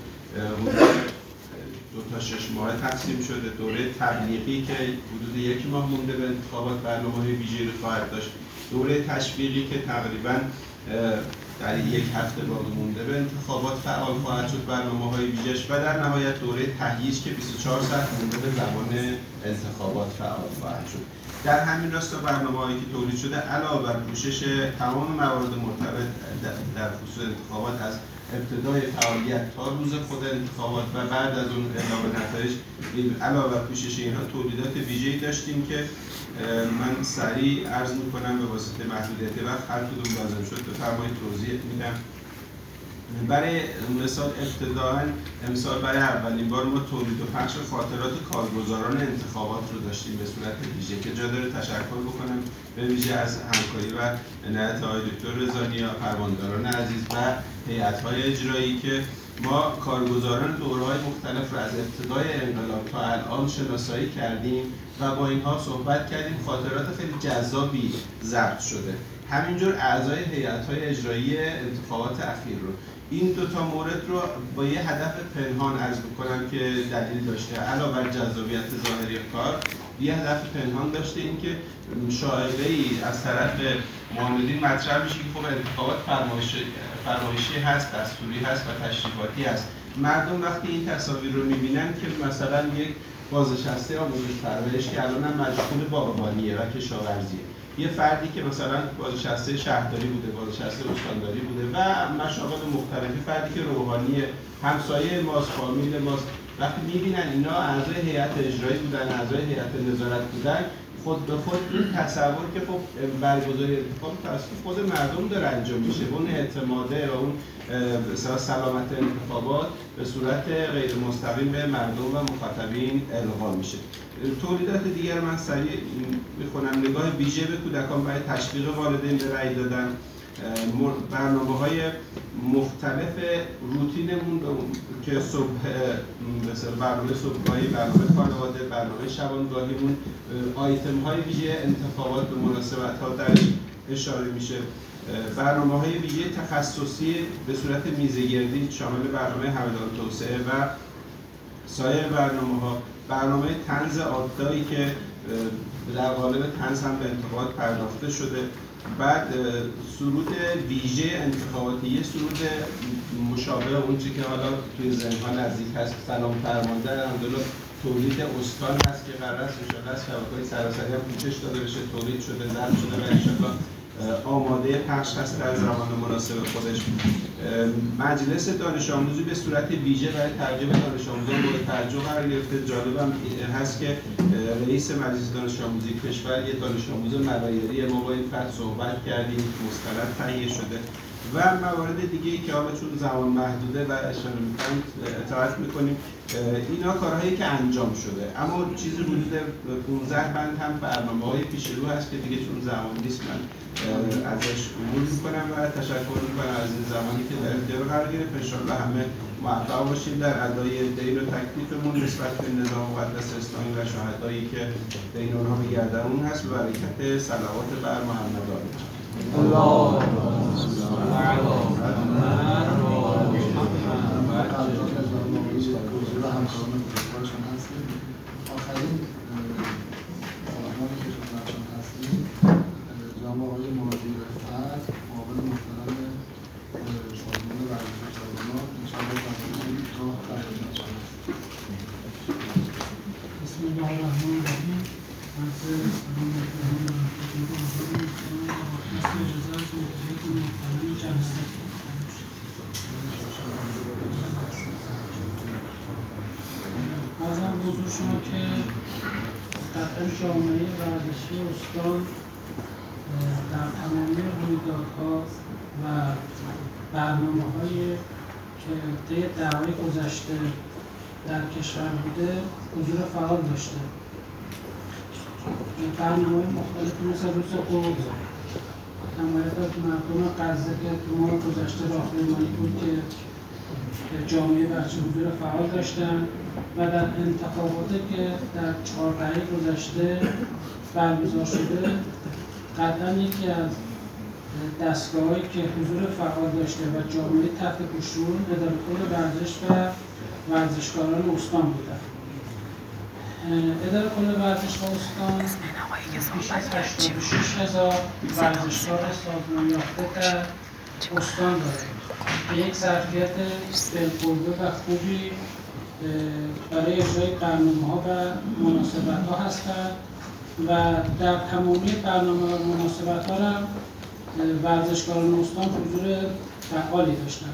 دو تا شش ماه تقسیم شده. دوره تبلیغی که حدود یک ماه مونده به انتخابات برنامه‌های ویژه‌ای رو خواهد داشت. دوره تشویقی که تقریباً در یک هفته باقی مونده به انتخابات فعال خواهد شد برنامه‌های ویژه‌اش و در نهایت دوره تهییج که بیست و چهار ساعت مونده به زمان انتخابات فعال خواهد شد. در همین راستا برنامه‌هایی که تولید شده علاوه بر پوشش تمام موارد مرتبط در خصوص انتخابات از ابتدای فعالیت تا روز خود انتخابات و بعد از اون اعلام نتایج، علاوه بر پوشش اینها تولیدات ویژه‌ای داشتیم که من سریع عرض میکنم به واسطه محدودیت وقت هر کدوم لازم شد بفرمایید توضیح میدم. برای مثال ابتداءً امسال برای اولین بار ما تولید و پخش خاطرات کارگزاران انتخابات رو داشتیم به صورت ویژه که جا داره تشکر بکنم به ویژه از همکاری و عنایت آقای دکتر رضوانیا، فرمانداران عزیز و هیئت‌های اجرایی که ما کارگزاران دوره‌های مختلف رو از ابتدای انقلاب تا الان شناسایی کردیم و با اینها صحبت کردیم. خاطرات خیلی جذابی ضبط شده. همینجور اعضای هیئت‌های اجرایی انتخابات اخیر رو، این دو تا مورد رو با یه هدف پنهان عرض می‌کنم که دلیل داشته، علاوه بر جذابیت ظاهری کار یه هدف پنهان داشته، این که شایعه‌ای از طرف معاملین مطرح میشه که خب انتخابات فرمایشی فرمایشی هست، دستوری هست و تشریفاتی هست. مردم وقتی این تصاویر رو می‌بینن که مثلا یک بازنشسته آموزش پرورش که الان هم مشغول باغبانیه و کشاورزیه، یه فردی که مثلا بازنشسته شهرداری بوده، بازنشسته استانداری بوده و مشاغل مختلفی، فردی که روحانی همسایه ماست، فامیل ماست، وقتی می‌بینن اینا اعضای هیئت اجرایی بودن، اعضای هیئت نظارت بودن، خود به خود این تصور که خب برگزاری انتخاب توسط خود مردم داره انجام میشه، اون اعتماده و اون سلامت انتخابات به صورت غیر مستقیم به مردم و مخاطبین القا میشه. تولیدات دیگر من سریع میخونم. نگاه ویژه به کودکان برای تشویق والدین به رأی دادن، برنامه‌های مختلف روتینمون که صبح مثلا برنامه صبحگاهی، برنامه خانواده، برنامه شبانگاهیمون، آیتم‌های ویژه انتخابات به مناسبت‌ها درش اشاره میشه. برنامه‌های ویژه تخصصی به صورت میزگردی شامل برنامه همدان توسعه و سایر برنامه‌ها، برنامه طنز آدایی که در قالب طنز هم به انتخابات پرداخته شده. بعد سرود ویژه انتخاباتی، یه سرود مشابه اون چی که حالا توی ذهن‌ها نزدیک هست، سلام فرمانده الحمدلله تولید استان هست که قرار است انشاءالله از شبکه‌های سراسری هم پوشش داده بشه، تولید شده، ضبط شده و انشاءالله آماده پخش هست در زمان مناسب خودش. مجلس دانش آموزی به صورت ویژه برای ترجمه دانش آموزان مورد توجه قرار گرفته. جالبم هست که رئیس مجلس دانش آموزی کشور یه دانش آموز ملایری ما با این فرد صحبت کردیم، مستند تهیه شده و موارد دیگه‌ای که حالا چون زمان محدوده و اشاره می‌کنم اطاعت می‌کنیم. اینا کارهایی که انجام شده، اما چیزی حدود پانزده بند هم برنامه‌های پیش رو هست که دیگه چون زمان نیست من ازش عبور می‌کنم و تشکر می‌کنم از این زمانی که در اختیار قرار گرفت. انشاءالله همه موفق باشیم در ادای دین و تکلیفمون نسبت به نظام مقدس اسلامی و شهدایی که بین اونها می‌گردن هست. به برکت صلوات بر محمد آمین. اللهم صل علی محمد و آل محمد. جوانان انشاءالله جوانان راه در خدمت شما. بسم الله الرحمن الرحیم. از سلام مثل اجازت موجودیت محترم جلسه ازم حضور شما که قطعا جامعه ورزشی استان در تمامی رویدادها و برنامه‌هایی که طی دهه‌های گذشته در کشور بوده حضور فعال داشته. برنامه‌های مختلفی مثل روز قدس، حمایت از مردم غزه که تو ماه گذشته راهپیمایی بود که جامعه ورزشی حضور فعال داشتن و در انتخاباتی که در چهار دهه گذشته برگزار شده قطعا یکی از دستگاه‌هایی که حضور فعال داشته و جامعه تحت پوشون اداره کل ورزش و ورزشکاران استان بودند. اداره کل ورزش و استان بیش از هشتاد و شش هزار ورزشکار سازمان یافته در استان دارد که یک ظرفیت بالقوه و خوبی برای اجرای برنامه‌ها و مناسبت‌ها هستند و در تمامی برنامه و مناسبت‌ها هم ورزشکاران استان حضور فعالی داشتند.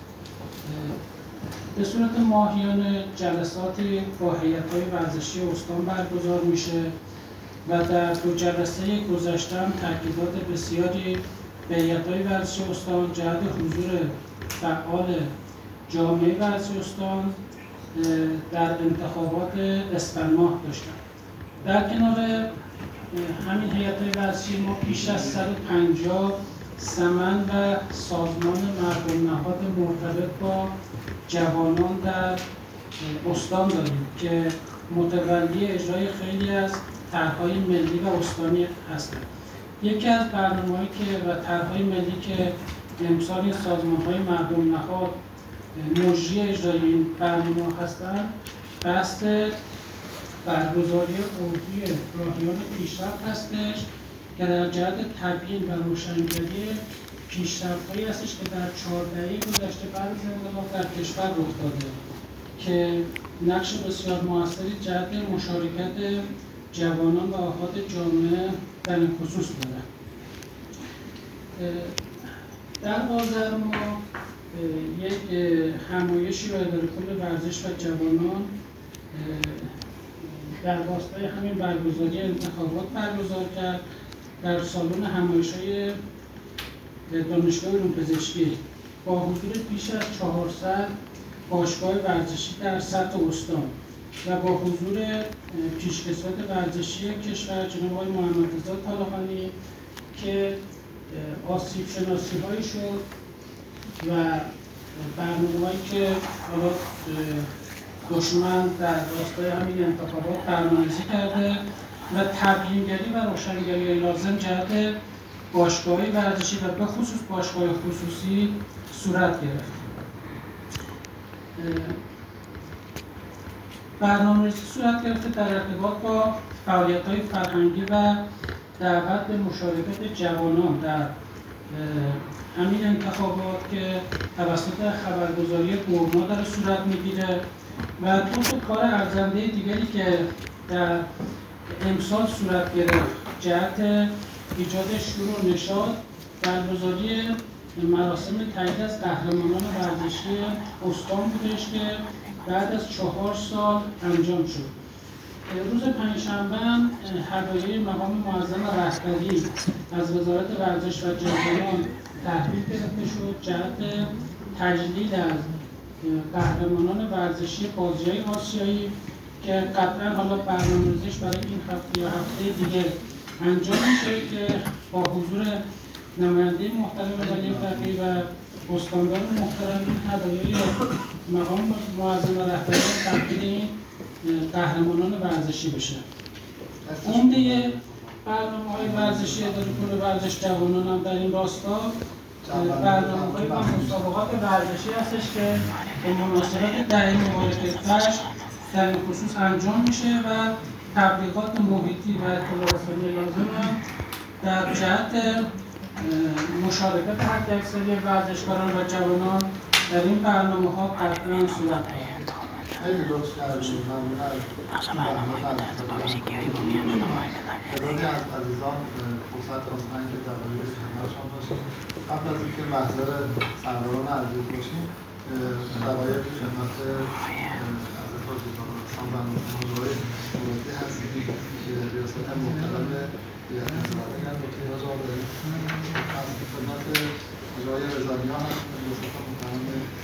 به صورت ماهیانه جلساتی با هیئت‌های ورزشی استان برگزار میشه و در دو جلسه گذشته هم تاکیدات بسیاری به هیئت‌های ورزشی استان جهت حضور فعال جامعه ورزشی استان در انتخابات اسفند ماه داشتند. در کنار همین هیئت‌های ورزشی ما بیش از صد و پنجاه سمن و سازمان مردم نهاد مرتبط با جوانان در استان داریم که متولی اجرای خیلی از طرح‌های ملی و استانی هستند. یکی از برنامه‌هایی که و طرح‌های ملی که امسال این سازمان‌های مردم نهاد مجری اجرای این برنامه هستند بحث برگزاری عرضی راهیان پیشرفت هستش که در جهت تبیین و روشنگری پیشرفت‌هایی هستش که در چهار دهه گذشته بعد از انقلاب در کشور رخ داده که نقش بسیار موثری جهت مشارکت جوانان و افراد جامعه در این خصوص دارد. در آذر ما یک همایشی را اداره کل ورزش و جوانان در راستای همین برگزاری انتخابات برگزار کرد در سالن همایش‌های دانشگاه علوم پزشکی با حضور بیش از چهارصد باشگاه ورزشی در سطح استان و با حضور پیشکسوت ورزشی کشور جناب آقای محمدرضا طالقانی که آسیب شناسی هایی شد و برنامه‌هایی که حالا دشمن در راستای همین انتخابات برنامه‌ریزی کرده و تبیینگری و روشنگری لازم جهت باشگاه ورزشی و به خصوص باشگاه خصوصی صورت گرفت. برنامه‌ریزی صورت گرفته در ارتباط با فعالیت‌های فرهنگی و دعوت به مشارکت جوانان در همین انتخابات که توسط خبرگزاری برما داره صورت میگیره و دو تا کار ارزنده دیگری که در امسال صورت گرفت جهت ایجاد شور و نشاط برگزاری مراسم تایید از قهرمانان ورزشی استان بودش که بعد از چهار سال انجام شد. روز پنجشنبه هدایای مقام معظم رهبری از وزارت ورزش و جوانان تحویل گرفته شد جهت تجلیل از قهرمانان ورزشی بازی‌های آسیایی که قطعا حالا برنامه‌ریزیش برای این هفته یا هفته دیگه انجام میشه که با حضور نماینده محترم ولی فقیه و استاندار محترم این هدایای مقام معظم رهبری تحویل این قهرمانان ورزشی بشه. عمده برنامه‌های ورزشی اداره کل ورزش جوانان هم در این راستا برنامه‌های و مسابقات ورزشی هستش که به مناسبت دهه مبارک فجر در این خصوص انجام میشه و تبلیغات محیطی و اطلاع رسانی لازم هم در جهت مشارکت حداکثری ورزشکاران و جوانان در این برنامه ها قطعا صورت خواهد. خیلی لطف کردید. ممنون از تعدادی از عزیزان فرصت خواستن که دقایقی خدمتشان باشیم. قبل از اینکه محضر سروران عزیز باشیم، دقایقی خدمت حضرت حاجی‌زاده رسان و حضور موردی هستیم که ریاست محترم هیئت نظارتگر دکتر حاج آبادی از خدمت آقای رضویان هستیم، ریاست محترم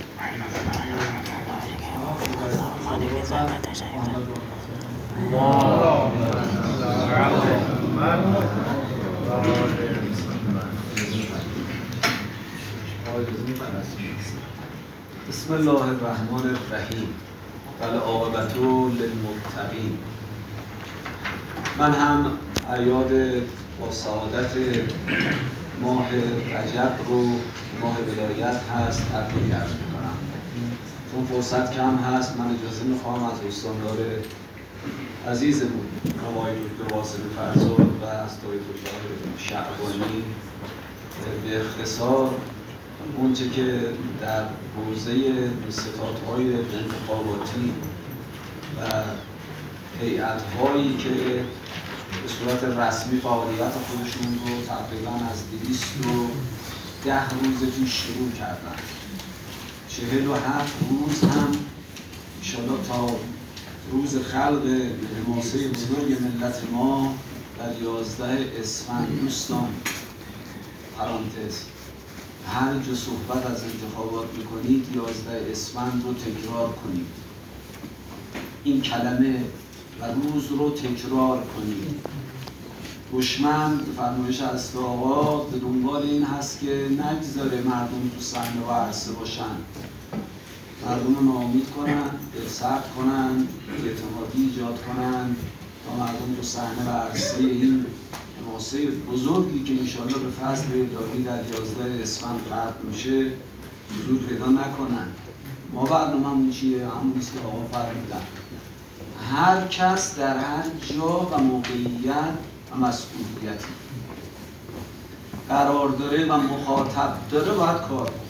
بسم الله الرحمن الرحیم والعاقبة للمتقین. من هم اعیاد با سعادت ماه رجب رو ماه ولایت هست تبریک عرض می‌کنم. چون فرصت کم هست من اجازه می‌خوام از استاندار عزیزمون آقای دکتر واصل فرزاد و از دکتر شعبانی به اختصار اونچه که در حوزه ستادهای انتخاباتی و هیئت‌هایی که به صورت رسمی فعالیت خودشون رو تقریبا از دویست و ده روز پیش شروع کردن. چهل و هفت روز هم انشاءالله تا روز خلق حماسه بزرگ ملت ما در یازده اسفند. دوستان پرانتز هر جا صحبت از انتخابات میکنید یازده اسفند رو تکرار کنید، این کلمه و روز رو تکرار کنید. دشمن فرمایش از آقا به دنبال این هست که نگذاره مردم تو صحنه و عرصه باشن، مردم رو ناامید کنن، دلسرد کنن، اعتمادی ایجاد کنن تا مردم تو صحنه و عرصه این حماسه بزرگی که انشاءالله به فضل الهی در یازده اسفند ختم میشه حضور پیدا نکنن. ما برنامه‌مون چیه؟ همونیست که آقا فرمودن. هر کس در هر جا و موقعیت و مسئولیتی قرار داره و مخاطب داره باید کار بکنه.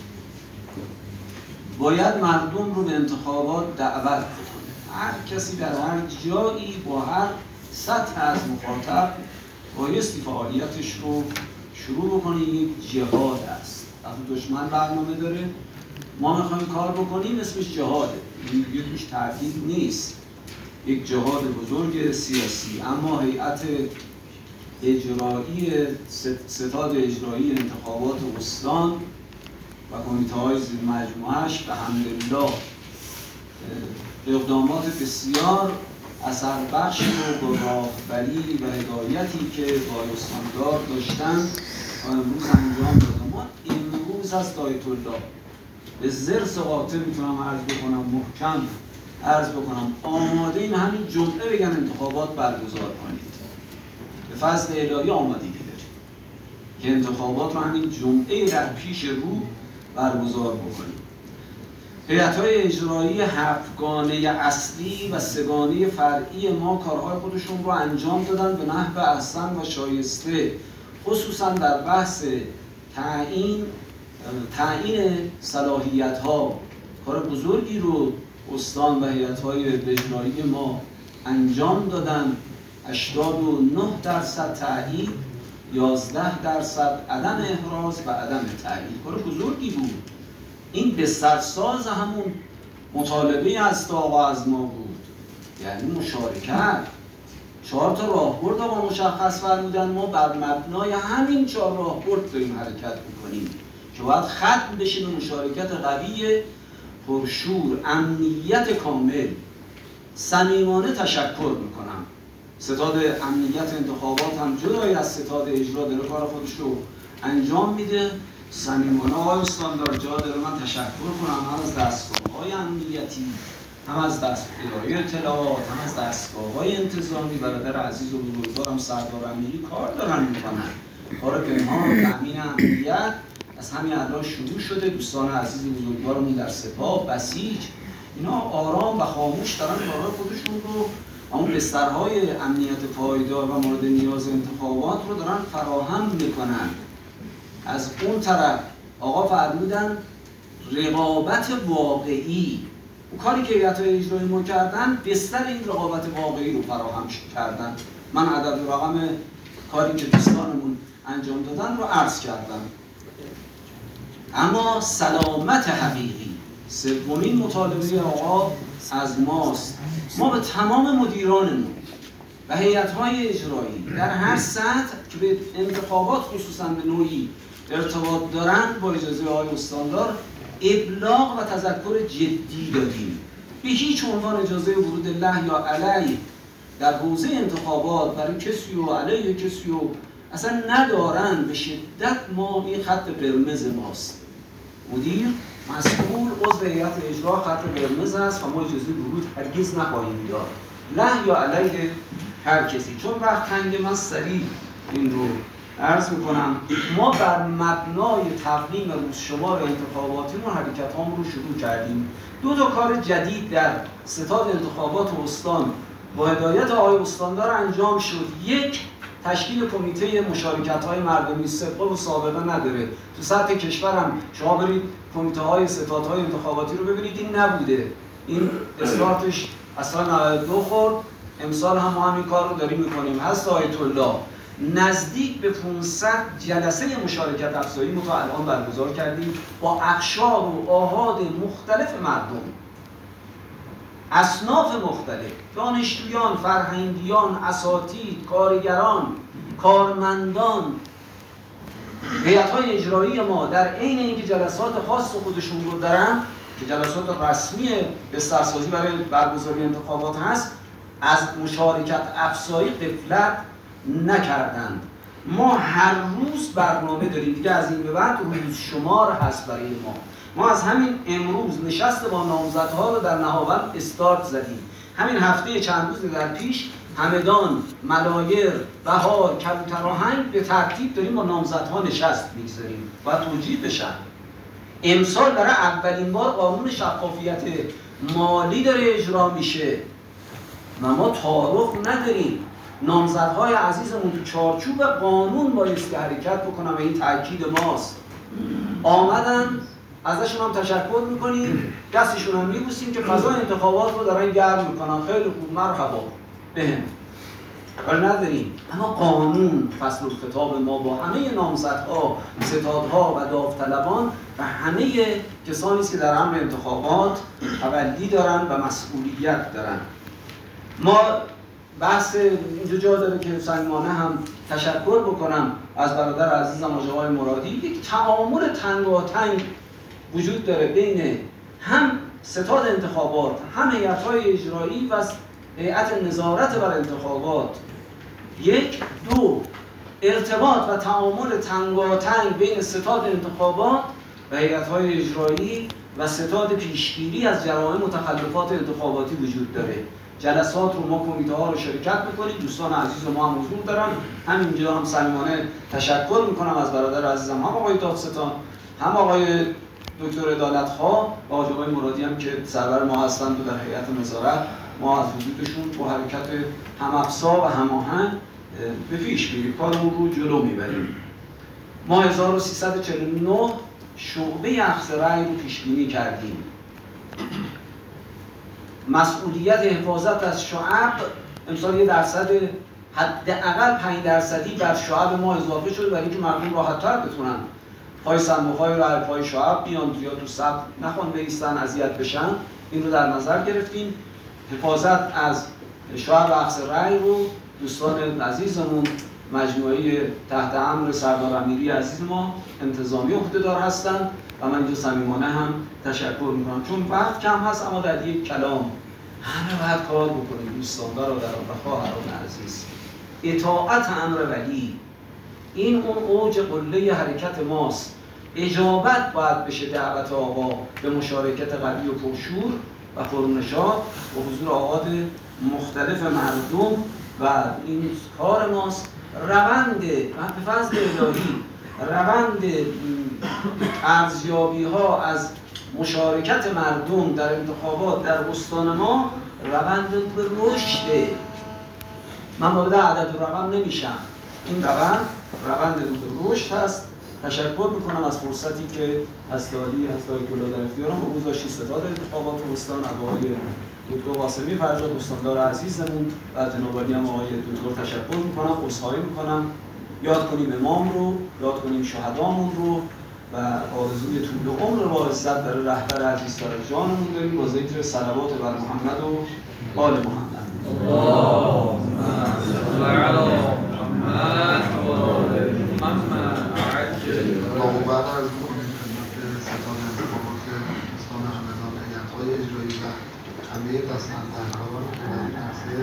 باید مردم رو به انتخابات دعوت بکنه. هر کسی در هر جایی با هر سطح از مخاطب بایستی فعالیتش رو شروع بکنه. یک جهاد است. وقتی دشمن برنامه داره ما میخوایم کار بکنیم اسمش جهاده، یه توش تعدیل نیست، یک جهاد بزرگ سیاسی. اما هیئت اجرایی ستاد اجرایی انتخابات استان و کمیته های زیر مجموعه‌اش به حمدالله اقدامات بسیار اثر بخش رو با راهبری و هدایتی که با استاندار داشتن و امروز انجام دادن. ما امروز از آیت الله به زرس قاطع میتونم عرض بکنم، محکم عرض بکنم، آماده این همین جمعه بگن انتخابات برگزار کنید. به فضل الهی آمادگی داریم که انتخابات رو همین جمعه در پیش رو برگزار بکنیم. هیئت‌های اجرایی هفتگانه اصلی و سگانه فرعی ما کارهای خودشون رو انجام دادن به نحو احسن و شایسته، خصوصا در بحث تعیین تعیین صلاحیت‌ها. کار بزرگی رو استان و هیئت‌های اجرایی ما انجام دادن. هشتاد و نه درصد تایید، یازده درصد عدم احراز و عدم تایید. کار بزرگی بود. این بسترساز همون مطالبه از آقا از ما بود، یعنی مشارکت. چهار تا راهبرد آقا مشخص فرمودن، ما بر مبنای همین چهار راهبرد داریم حرکت میکنیم که باید ختم بشه به مشارکت قوی، پرشور، امنیت کامل. صمیمانه تشکر میکنم. ستاد امنیت انتخابات هم جدای از ستاد اجرا داره کار خودش رو انجام میده. صمیمانه آقای استاندار جا داره من تشکر کنم هم از دستگاه‌های امنیتی، هم از دست اداره اطلاعات، هم از دستگاه‌های انتظامی. برادر عزیز و بزرگوارم سردار امیری کار دارن میکنن. کار پنهان تامین امنیت از همین الان شروع شده. دوستان عزیز بزرگوارمون در سپاه، بسیج، اینا آرام و خاموش دارن کارهای خودشون رو، اون بسترهای امنیت پایدار و مورد نیاز انتخابات رو دارن فراهم میکنن. از اون طرف آقا فرمودن رقابت واقعی، اون کاری که هیئت‌های اجرایی ما کردن بستر این رقابت واقعی رو فراهم کردن. من عدد و رقم کاری که دوستانمون انجام دادن رو عرض کردم. اما سلامت حقیقی، سومین مطالبه آقا از ماست. ما به تمام مدیرانمون و هیئت‌های اجرایی در هر سطح که به انتخابات خصوصا به نوعی ارتباط دارند با اجازه آقای استاندار ابلاغ و تذکر جدی دادیم. به هیچ عنوان اجازه ورود له یا علیه در حوزه انتخابات برای کسی و علیه کسی و اصلا ندارن. به شدت ما این خط قرمز ماست. مدیر مسئول عضو هیئت اجرا خط قرمز است و ما اجازه ورود هرگز نخواهیم داد له یا علیه هر کسی. چون وقت تنگ من سریع این رو عرض میکنم. ما بر مبنای تقویم روز شمار انتخاباتیمون حرکت‌هامون رو شروع کردیم. دو تا کار جدید در ستاد انتخابات استان با هدایت آقای استاندار انجام شد. یک، تشکیل کمیته مشارکت‌های مردمی سابقه و سابقه نداره. تو سطح کشورم شما برید کمیته‌های ستادهای انتخاباتی رو ببینید، این نبوده. این استارتش اصلا نود و دو خورد. امسال هم ما همین کار رو داریم می‌کنیم. هست آیت الله نزدیک به پانصد جلسه مشارکت افزایی ما تا الان برگزار کردیم با اقشار و آحاد مختلف مردم، اصناف مختلف، دانشجویان، فرهنگیان، اساتید، کارگران، کارمندان. هیئت‌های اجرایی ما در عین اینکه جلسات خاص خودشون رو دارن که جلسات رسمی بسترسازی برای برگزاری انتخابات هست، از مشارکت افزایی غفلت نکردند. ما هر روز برنامه داریم دیگه، از این به بعد روز شمار هست برای ما. ما از همین امروز نشست با نامزدها رو در نهاوند استارت زدیم. همین هفته چند روز در پیش همدان، ملایر، بهار، کبوترآهنگ به ترتیب داریم با نامزدها نشست میگذاریم و توجیه بشن. امسال برای اولین بار قانون شفافیت مالی داره اجرا میشه و ما تعارف نداریم. نامزدهای عزیزمون تو چارچوب قانون بایستی حرکت بکنن و این تاکید ماست. آمدن، ازشون هم تشکر میکنیم، دستشون هم میبوسیم که فضای انتخابات رو دارن گرم میکنن. خیلی خوب، مرحبا بهم. ولی نداریم. اما قانون فصل الخطاب ما با همه نامزدها، ستادها و داوطلبان و همه کسانی است که در امر انتخابات تولی دارن و مسئولیت دارن. ما بحث اینجا جا داره که صمیمانه هم تشکر بکنم از برادر عزیزم آقای مرادی. یک تعامل تنگاتنگ وجود داره بین هم ستاد انتخابات، هم هیئت‌های اجرایی و هیئت نظارت بر انتخابات. یک، دو، ارتباط و تعامل تنگاتنگ بین ستاد انتخابات و هیئت‌های اجرایی و ستاد پیشگیری از جرائم و تخلفات انتخاباتی وجود داره. جلسات رو ما کمیته ها رو شرکت میکنیم، دوستان عزیز ما هم حضور دارن. همینجا هم صمیمانه تشکر میکنم از برادر عزیزم، هم آقای دادستان، هم آقای دکتر عدالت‌خواه و آقای مرادی هم که سرور ما هستند و در هیئت نظارت. ما از وجودشون با حرکت هم‌افزا و هماهنگ به پیش میریم، کارمون رو جلو میبریم. ما هزار و سیصد و چهل و نه شعبه اخذ رأی رو پیش بینی کردیم. مسئولیت حفاظت از شعب امسال یه درصد حداقل پنج درصدی بر شعب ما اضافه شده برای اینکه مردم راحت‌تر بتونن پای صندوق‌های رأی پای شعب بیان، زیاد تو صف نخوان بایستن، اذیت بشن. این رو در نظر گرفتیم. حفاظت از شعب اخذ رأی رو دوستان عزیزمون مجموعه تحت امر سردار امیری عزیز ما انتظامی عهده‌دار هستند و من اینجا صمیمانه هم تشکر میکنم. چون وقت کم هست اما در یک کلام همه باید کار بکنیم. دوستان برادران و خواهران عزیز، اطاعت امر ولی این اون اوج قله حرکت ماست. اجابت باید بشه دعوت آقا به مشارکت قوی و پرشور و پرنشاط و حضور آقاد مختلف مردم و این کار ماست. روند به فضل الهی روند ارزیابی ها از مشارکت مردم در انتخابات در استان ما روند به رشده. من وارد عدد و رقم نمیشم. این روند روند به رشد هست تشکر میکنم از فرصتی که هستالی هستالی کلا در اختیارم به گذاشتی ستاد انتخابات استان آقای دکتر قاسمی فرزاد استاندار عزیزمون و جناب عالی هم آقای دکتر تشکر میکنم، عذرخواهی میکنم. یاد کنیم امام رو، یاد کنیم شهدامون رو و آرزوی طول عمر و عزت برای رهبر عزیز تر جانمون داریم با ذکر صلوات بر محمد و آل محمد. اللهم صل علی محمد و آل محمد. اللهم بعد از می‌کنیم خدمت ستاد انتخابات استان همدان هیئت‌های اجرایی و همه دستمندرکاران که در این عرصه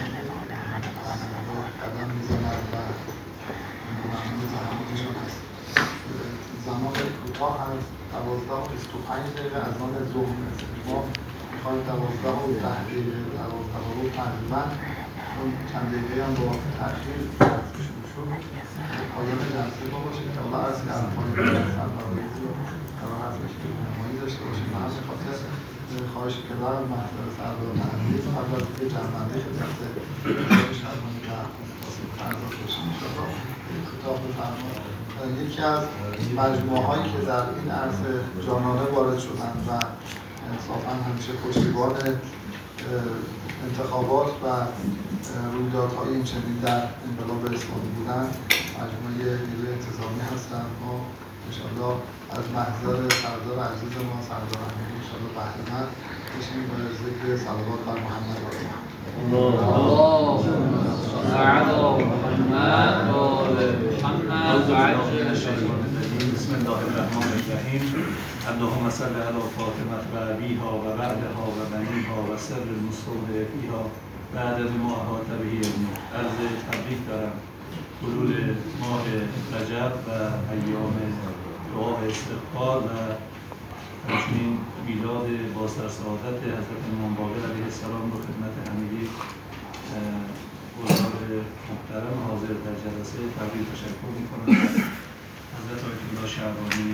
قدم می‌زنند و ممنون زحماتشان است. زمان کوتاه هست، دوازده و بیست و پنج دقیقه از آن ظهر است. ما می‌خوایم دوازده و ده دقیقه دوازده و تقریبا اون چند دقیقه هم با تأخیر شروع شد پایان جلسه ما باشه که الله عرض کردم پایان سرپروازی رو قرار هست که نمایی داشته باشیم. من به خاطر خواهش کردم محضر سردار عزیز قبل از اینکه جنبنده خدمت شهربانی و قاسم فرزاد باشیم انشاءالله خطاب بفرمایید. یکی از مجموعه هایی که در این عرصه جانانه وارد شدن و انصافا همیشه پشتیبان انتخابات و رویدادهای این چنین در انقلاب اسلامی بودن مجموعه نیروی انتظامی هستند. ما انشاءالله از محضر سردار عزیز ما سردار امیری انشاءالله بهره‌مند بشیم و ذکر صلوات بر محمد باشیم. اللهم صل علی محمد و آل محمد عجل بسم الله الرحمن الرحیم. اللهم صل علی فاطمه و ابیها و بعدها و بنیها و سر المستودع فیها و عدد ما احاط به علمه. عرض تبریک دارم حلول ماه رجب و ایام دعا و استغفار و همچنین میلاد بازتر سعادت حضرت امام باقر علیه السلام رو خدمت همگی حضار محترم حاضر در جلسه تبریک تشکر می‌کنم. حضرت آیت الله شعبانی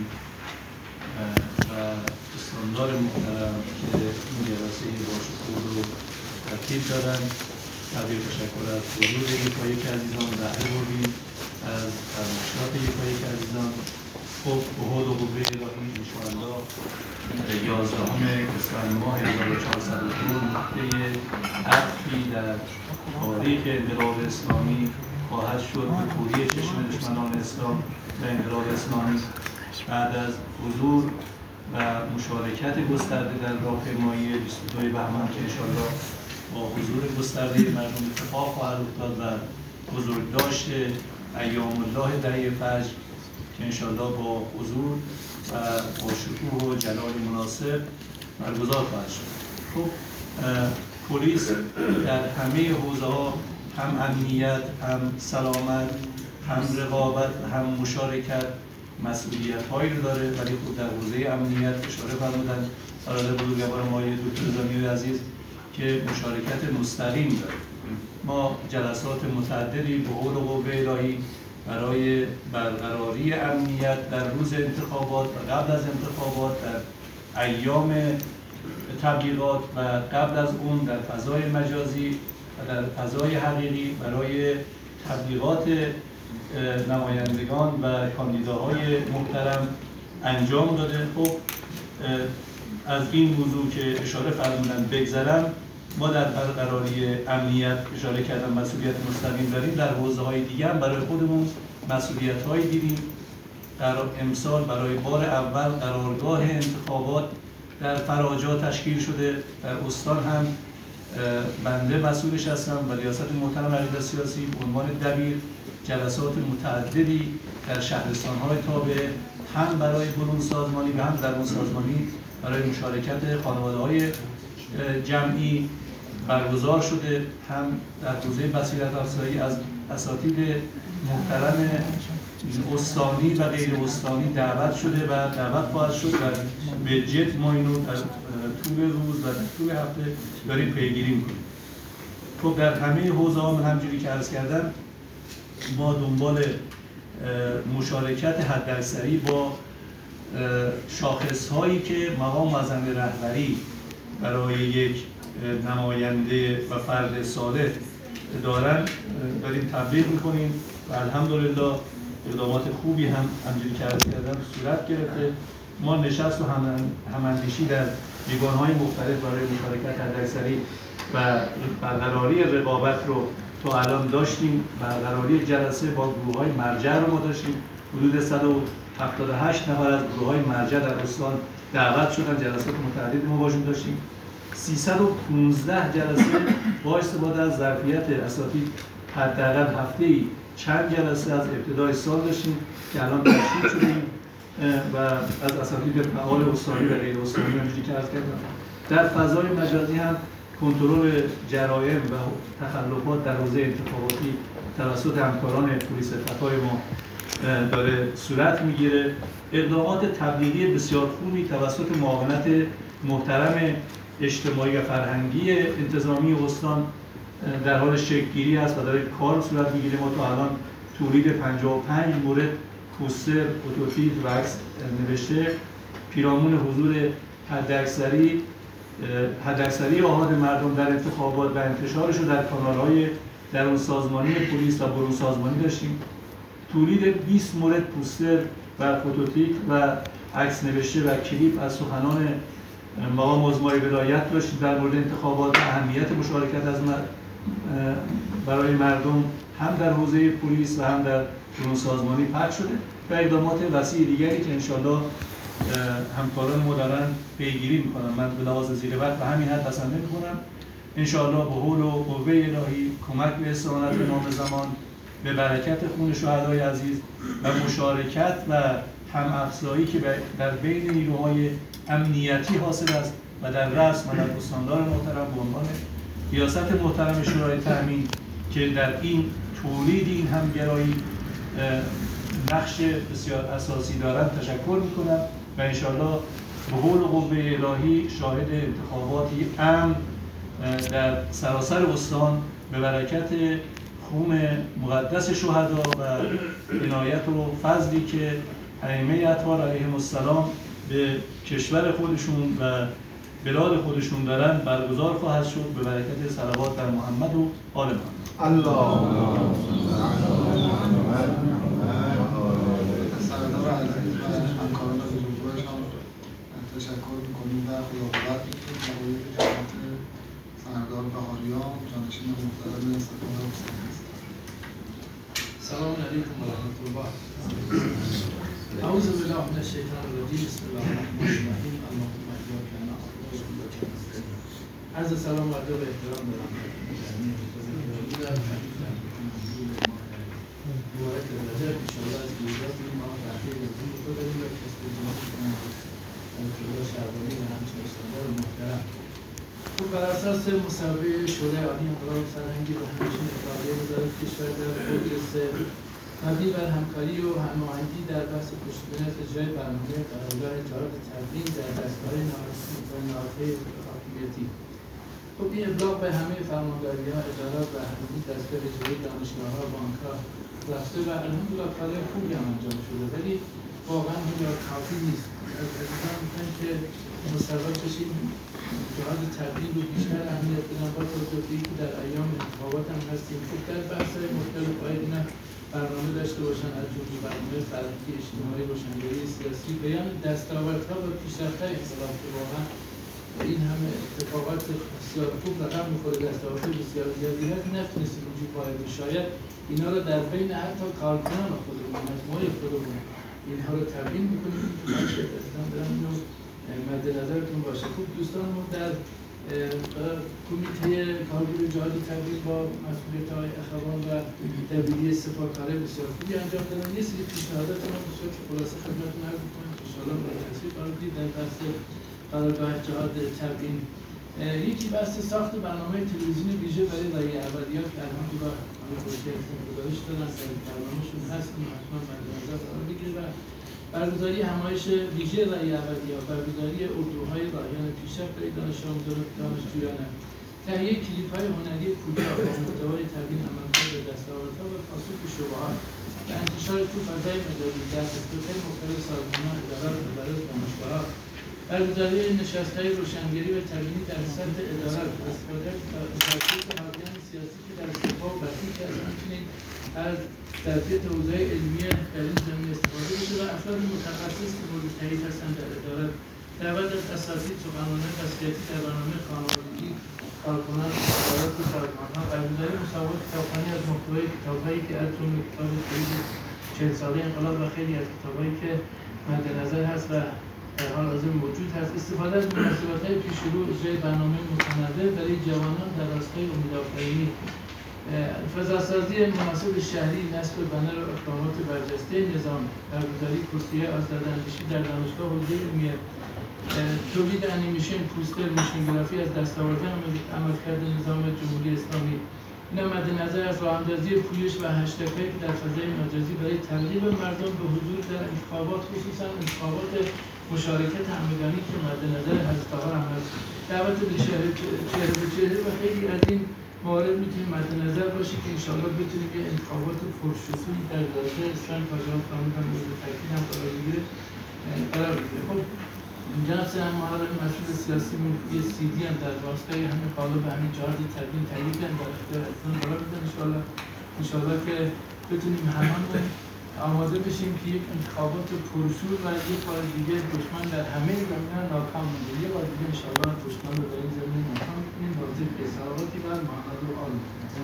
و استاندار محترم که این جلسه باشکوه رو ترتیب دادن. تبریک تشکر از حضور یکایک عزیزان بهره بردیم از فرمایشات یکایک عزیزان. خب به حول و قوه الهی انشاءالله یازدهم اسفند ماه هزار و چهارصد و دو نقطه عطفی در تاریخ انقلاب اسلامی خواهد شد به کوری چشم دشمنان اسلام و انقلاب اسلامی بعد از حضور و مشارکت گسترده در راهپیمایی بیست و دو بهمن که انشاءالله با حضور گسترده مردم اتفاق خواهد افتاد و بزرگداشت ایام الله دهه فجر که انشاءالله با حضور و با شکوه و جلال مناسب برگزار خواهد شد. خب پلیس در همه حوزه ها هم امنیت، هم سلامت، هم رقابت، هم مشارکت مسئولیت هایی رو داره، ولی خود در حوزه امنیت اشاره فرمودن برادر بزرگوار ما دکتر زمیر عزیز که مشارکت مستقیم داره. ما جلسات متعددی به حول و قوه الهی برای برقراری امنیت در روز انتخابات و قبل از انتخابات در ایام تبلیغات و قبل از اون در فضای مجازی و در فضای حقیقی برای تبلیغات نمایندگان و کاندیداهای محترم انجام داده. خب از این موضوع که اشاره فرمودن بگذرم، ما در برقراری امنیت اشاره کردم مسئولیت مستقیم داریم، در حوزه‌های دیگه هم برای خودمون مسئولیت‌هایی دیدیم. قرار امسال برای بار اول قرارگاه انتخابات در فراجا تشکیل شده. در استان هم بنده مسئولش هستم و ریاست محترم علیرضا سیاسی به عنوان دبیر جلسات متعددی در شهرستان‌های تابع هم برای برون سازمانی و هم درون سازمانی برای مشارکت خانواده‌های جمعی برگزار شده. هم در حوزه بصیرت افزایی از اساتید محترم استانی و غیر استانی دعوت شده و دعوت خواهد شد و به جد ما اینو در طول روز و در طول هفته داریم پیگیری می‌کنیم. خب در همه حوزه ها من همجوری که عرض کردم ما دنبال مشارکت حداکثری با شاخص‌هایی که مقام معظم رهبری برای یک نماینده و فرد صالح دارن داریم تبلیغ میکنیم و الحمدلله اقدامات خوبی هم همجوری که عرض کردم صورت گرفته. ما نشست و هماندیشی در یگانه‌های مختلف برای مشارکت حداکثری و برقراری رقابت رو تا الان داشتیم. برقراری جلسه با گروه‌های مرجع رو ما داشتیم. حدود صد و هفتاد و هشت نفر از گروه‌های مرجع در استان دعوت شدن، جلسات متعددی ما باشون داشتیم. سیصد و پانزده جلسه با استفاده از ظرفیت اساتید حداقل هفته‌ای چند جلسه از ابتدای سال داشتیم که الان تشکیل شدیم و از اساتید فعال استانی و غیر استانی همونجوری که عرض کردم. در فضای مجازی هم کنترل جرایم و تخلفات در حوزه انتخاباتی توسط همکاران پلیس فتای ما داره صورت میگیره. اقدامات تبلیغی بسیار خوبی توسط معاونت محترم اجتماعی و فرهنگی انتظامی استان در حال شکل‌گیری است و داره کار صورت میگیره. ما تا الان تولید پنجاه و پنج مورد پوستر، فوتوتیپ و عکس نوشته پیرامون حضور حداکثری حداکثری آحاد مردم در انتخابات و انتشارش رو در کانال‌های درون سازمانی پلیس و برون سازمانی داشتیم. تولید بیست مورد پوستر و فوتوتیپ و عکس نوشته و کلیپ از سخنان مقام عظمای ولایت داشتیم در مورد انتخابات و اهمیت مشارکت از برای مردم هم در حوزه پلیس و هم در برون سازمانی پخش شده و اقدامات وسیع دیگری که انشالله همکاران ما دارن پیگیری میکنن. من به لحاظ زیر وقت به همین حد بسنده میکنم. انشالله به حول و قوه الهی کمک به استعانت به نام زمان، به برکت خون شهدای عزیز و مشارکت و هم افزایی که در بین نیروهای امنیتی حاصل است و در رأس ملک استاندار محترم به عنوان ریاست محترم شورای تامین که در این تولید این همگرایی نقش بسیار اساسی دارند تشکر میکنم و انشالله به حول و قوه الهی شاهد انتخاباتی امن در سراسر استان به برکت خون مقدس شهدا و عنایت و فضلی که ائمه اطهار علیهم السلام به کشور خودشون و بلاد خودشون دارن برگزار خواهد شد به برکت صلوات بر محمد و آل محمد. الله سردار عزیز و همکاران بزرگوارشان تشکر میکنیم و خداوند میکنیم برای خدمت سردار بهاریان جانشین محترم سپاه حسینی. السلام علیکم و رحمت الله. اعوذ بالله من الشیطان الرجیم. بسم الله الرحمن الرحیم. اللهم اجعلنا کنا عرض سلام و ادب و احترام دارم. مبارک رجب انشاءالله از دیدار ما تحقیق زندگی خود داریم و استجابت کنیم از خدا شعبانی و همچنین استاندار محترم. خب بر اساس مصوبه شورای عالی انقلاب فرهنگی و همچنین اتحادیه وزارت کشور در مجلس مبنی بر همکاری و هماهنگی در بحث پشتیبانی از اجرای برنامه قرارداد اتحاد تبیین در دستگاه نهادهای حاکمیتی. خب این ابلاغ به همه فرمانداری‌ها، ادارات و همه دستگاه اجرایی دانشگاه‌ها، بانک‌ها رفته و الحمدلله کارهای خوبی هم انجام شده، ولی واقعا این کافی نیست. از عزیزان می‌خوایم که مستقل بشیم، جهاد تبیین رو بیشتر اهمیت بدن با توضیحی که در ایام انتخابات هم هستیم. خب در بحث‌های مختلف باید اینا برنامه داشته باشن، از جمله برنامه فرهنگی، اجتماعی، روشنگری سیاسی، بیان دستاوردها و پیشرفت‌های انقلاب که واقعا این همه اتفاقات بسیار خوب رقم می‌خوره، دستاورد بسیار زیادی هست، نتونستیم وجود باید شاید اینا رو در بین حتی کارکنان خودمون، مجموعه خودمون اینها رو تبیین می‌کنیم که باید دستان دارم اینو مد نظرتون باشه. خوب دوستان ما در کمیته کارگروه جهاد تبیین با مسئولیت‌های اخوان و دبیری سپاه کارهای بسیار خوبی انجام دادن. یه سری پیشنهادات ما بسیار خلاصه خدمتتون عرض می‌کنم که انشاءالله با تصویب قرار بدید در بحث قرارداد جهاد تبیین. یکی بحث ساخت برنامه تلویزیون ویژه برای رای ابدیات که الحمدلله همه پروژه گزارش دادن، در برنامه‌شون هست، حتما مد نظر قرار بگیره و برگزاری همایش ویژه رای ابدیات، برگزاری اردوهای راهیان پیشرفت برای دانش آموزان و دانشجویان، تهیه کلیپ‌های هنری کوتاه با محتوای تبیین عملکرد دستاوردها و پاسخ به شبهات و انتشار تو فضای مجازی در اسکوپ‌های مختلف سازمان‌ها، ادارات و برای دانشگاه‌ها برگزاری نشست‌های روشنگری و تبیینی در سطح ادارات و استفاده از اساتید حاکمان سیاسی که در استعفا و برخورد از همچنین از ظرفیت حوزه‌های علمیه در این زمینه استفاده بشه و افراد متخصص که مورد تایید هستند در ادارات دعوت از اساتید سخنرانان تسلیتی در برنامه خانوادگی کارکنان ادارات و سازمان‌ها برگزاری مسابقات کتابخوانی از محتوای کتاب‌هایی که از جمله کتاب تولید چهل ساله انقلاب و خیلی از کتاب‌هایی که مد نظر هست و در حال حاضر موجود هست، استفاده از مناسبت‌های پیش رو اجرای برنامه متنوع برای جوانان در راستای امیدآفرینی، فضاسازی مناسب شهری، نصب بنر و اقدامات برجسته نظام، برگزاری کورس‌های آزاداندیشی در دانشگاه حوزه علمیه، تولید انیمیشن، پوستر، موشن‌گرافی از دستاوردهای عملکرد نظام جمهوری اسلامی. اینا مد نظر از راه‌اندازی پویش و هشتگ‌هایی که در فضای مجازی برای ترغیب مردم به حضور در انتخابات، خصوصا انتخابات مشارکت همگانی که مد نظر حضرت آقا هم هست، دعوت به چهره به چهره و خیلی از این موارد میتونیم مد نظر باشه که انشاءالله بتونیم یه انتخابات پرشکوهی در داخل اسلام فاجعه فرمودن مورد تاکید هم قرار بگیره قرار بگیره. خب جناب سیدم محرم مسئول سیاسی یه سی دی هم در راستای همین قالب همین جهاد تبیین تهیه کردن در اختیار عزیزان قرار بدن انشاءالله انشاءالله که بتونیم هممون آماده بشیم که یک انتخابات پرشور و یک بار دیگه دشمن در همه زمینه‌ها ناکام مونده، یک بار دیگه انشاءالله دشمن رو در این زمینه ناکام کنیم با ذکر صلواتی بر محمد و آل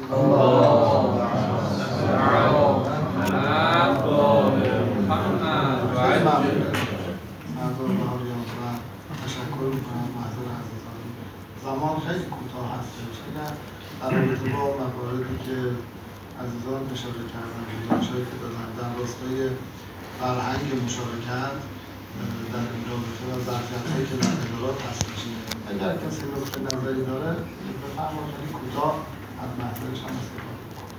تشکر میکنم محضر عزیزان. زمان خیلی کوتاه هستش. اگر در رابطه با مواردی که عزیزان اشاره کردن گزارش‌هایی که دادن در راستای فرهنگ مشارکت در این رابطه و ظرفیت‌هایی که در ادارات هستش، اگر کسی نقطه نظری داره بفرمایید خیلی کوتاه از محضرش هم استفاده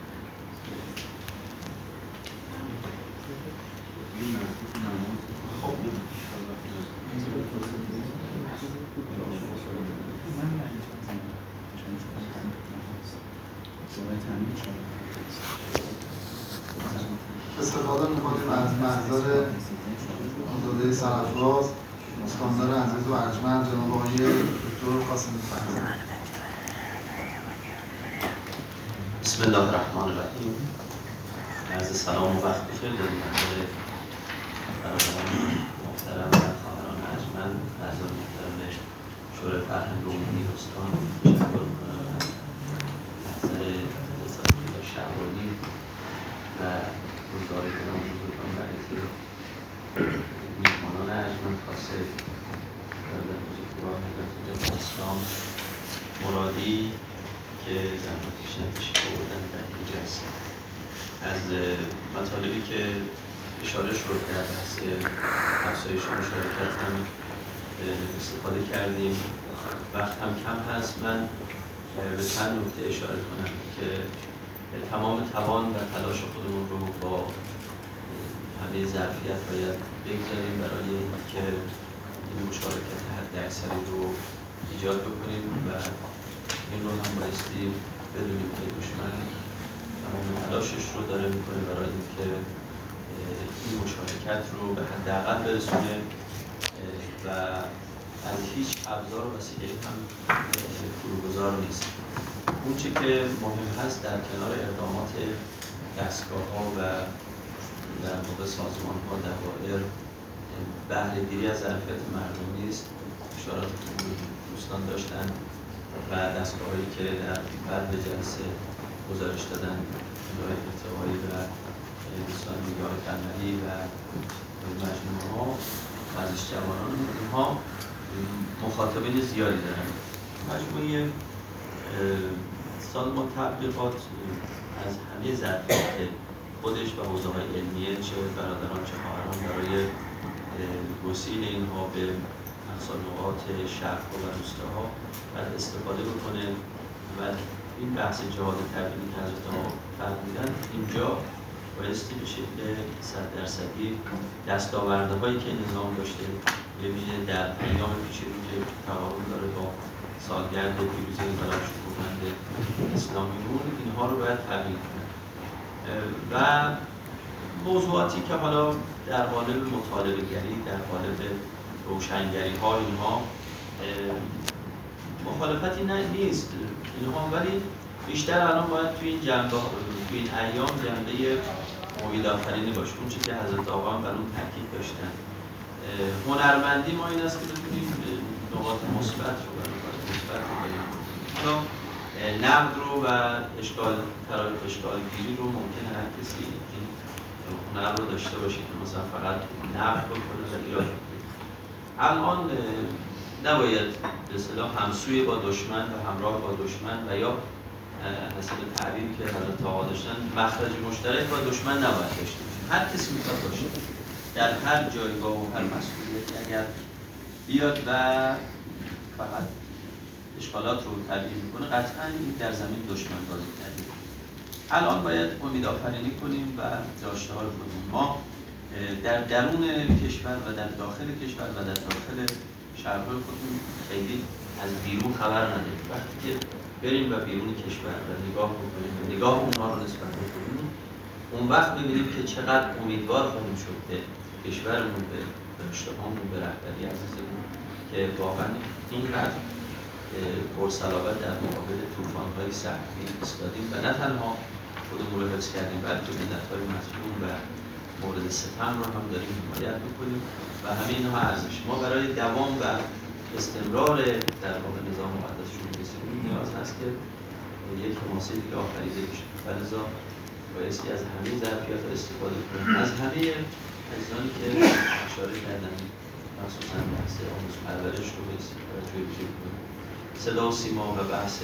استفاده میکنیم از محضر آزاده سرافراز استاندار عزیز و ارجمند جناب آقای دکتر قاسمی فرزند. بسم الله الرحمن الرحیم. عرض سلام و وقت بخیر داریم محضر برادران محترم و خواهران ارجمند، اعضای محترم شورای فرهنگ عمومی استان تشکر میکنم از محضر اساتید شهبانی و روزگاری کنم بزرگان و عزیز میهمانان ارجمند خاصه برادر بزرگوار حضرت اسلام مرادی که زحمتش نکشیده بودن در این جلسه. از مطالبی که اشاره شد در بحث افزایش مشارکت هم استفاده کردیم، وقت هم کم هست. من به چند نکته اشاره کنم که تمام توان و تلاش خودمون رو با همه ظرفیت باید بگذاریم برای اینکه این مشارکت حد اکثری رو ایجاد بکنیم و این رو هم بایستی بدونیم که دشمن تمام تلاشش رو داره میکنه برای اینکه این مشارکت رو به حداقل برسونه و از هیچ ابزار و وسیله هم فروگذار نیست. اون چی که مهم هست در کنار اقدامات دستگاه‌ها و در واقع سازمان‌ها دوایر بهره‌گیری از ظرفیت مردمی است. اشارات دوستان داشتن و دستگاه‌هایی که در بعد به جلسه گزارش دادن، نگاه ارتقایی و دوستان نگاه کمری و مجموعه‌ها ورزش جوانان، اینها مخاطبین زیادی دارن. مجموعه سازمان تبلیغات از همه ظرفیت خودش و حوزه‌های علمیه، چه برادران چه خواهران، برای گسیل اینها به اقصا نقاط شهرها و روستاها باید استفاده بکنه و این بحث جهاد تبیینی که حضرت ها فرمودن اینجا بایستی به شکل صد درصدی دستاورده هایی که نظام داشته ببینه در ایام پیش رو که تقابل داره با سالگرد پیروزی انقلاب شکوهمند اسلامیون، اینها رو باید تبیین کنه و موضوعاتی که حالا در قالب مطالبه گری، در قالب روشنگری ها اینها مخالفتی نه نیست اینها، ولی بیشتر الان باید توی این جنبه توی این ایام جنبه امید آفرینی باشه. اون چیزی که حضرت آقا هم بر اون تاکید داشتن. هنرمندی ما این است که بتونیم نقاط مثبت رو و نقاط مثبت رو بریم. حالا نقد رو و اشکال طرف اشکال گیری رو ممکنه هر کسی این هنر رو داشته باشه که مثلا فقط نقد بکنه و ایراد بکنه. الان نباید به اصطلاح همسوی با دشمن و همراه با دشمن و یا حسب تعبیری که حضرت آقا داشتن مخرج مشترک با دشمن نباید داشته باشیم. هر کسی میخواد باشه در هر جایگاه و هر مسئولیتی اگر بیاد و فقط اشکالات رو تبیین میکنه قطعا این در زمین دشمن بازی کردیم. الان باید امید آفرینی کنیم و داشته ها رو کنیم. ما در درون کشور و در داخل کشور و در داخل شهرهای خودمون خیلی از بیرون خبر نداریم. وقتی که بریم و بیرون کشور و نگاه بکنیم و نگاه اونها رو نسبت بکنیم، اون وقت ببینیم که چقدر امیدوار خواهیم شد به کشورمون، به رشته‌هامون، به رهبری عزیزمون که واقعا اینقدر پرصلابت در مقابل طوفان‌های سهمی ایستادیم و نه تنها خودمون رو حفظ کردیم بلکه ملت‌های مظلوم و مورد ستم رو هم داریم حمایت می‌کنیم و همه اینها ارزش. ما برای دوام و استمرار در واقع نظام مقدس جمهوری اسلامی نیاز هست که یک حماسه دیگه آفریده بشه. ولذا بایستی از همه ظرفیت استفاده کنیم، از همه عزیزانی که اشاره کردن مخصوصا بحث آموزش پرورش رو بایستی توجه ویژه کنیم. صدا و سیما و بحث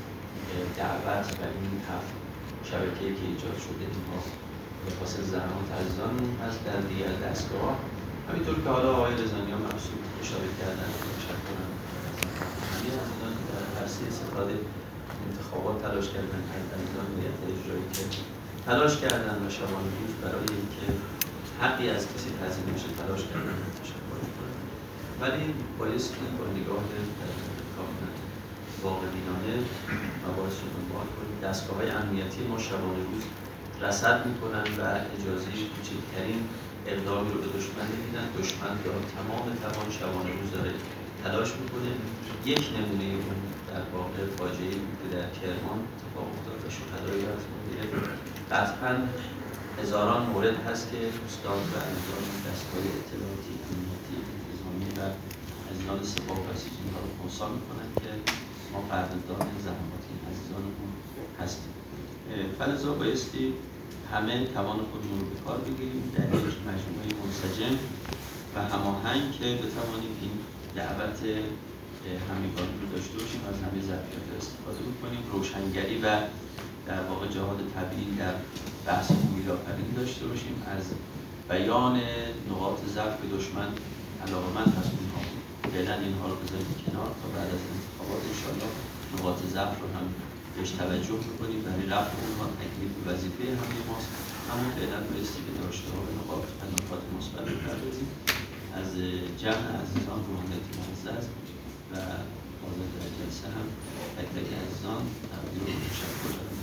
دعوت و این هفت شبکه‌ای که ایجاد شده اینها به خاص زحمات عزیزانمون هست در دیگر دستگاه. همینطور که حالا آقای رضوانیان مقصود اشاره کردن و تشکرم همه عزیزانی که در عرصه استفاده انتخابات تلاش کردن، عزیزان هیئت اجرایی که تلاش کردن و شبانه روز برای اینکه حقی از کسی تضمین بشه تلاش کردن و تشکر می‌کنم. ولی بایستی با نگاه کاملا واقع‌بینانه و باعث دنبال کنیم. دستگاه‌های امنیتی ما شبانه روز رصد می‌کنن و اجازه کوچکترین اقدامی رو به دشمن نمیدن. دشمن داره تمام توان شبانه روز داره تلاش میکنه. یک نمونه اون در واقع فاجعه‌ای بود که در کرمان اتفاق افتاد و شهدای از مدیره قطعا هزاران مورد هست که دوستان و عزیزان دستگاه اطلاعاتی امنیتی انتظامی و عزیزان سپاه و بسیج اینها رو خنثی میکنن که ما قدردان زحمات این عزیزانمون هستیم. فلذا بایستی همه توان خودمون رو به کار بگیریم در یک مجموعه منسجم و هماهنگ که بتوانیم این دعوت همگانی رو داشته باشیم، از همه ظرفیت استفاده بکنیم، روشنگری و در واقع جهاد تبیین در بحث امیدآفرینی داشته باشیم، از بیان نقاط ضعف دشمن علاقه‌مند هست اونها فعلا اینها رو بذاریم کنار تا بعد از انتخابات انشاءالله نقاط ضعف رو هم بهش توجه بکنیم. برای رفع اونها تکلیف و وظیفه همه ماست. همون فعلا بایستی که داشته ها به نقاط و نقاط مثبت بپردازیم. از جمع عزیزان روحانیت معزز و حاضر در جلسه هم تک تک عزیزان تقدیر و تشکر دارم.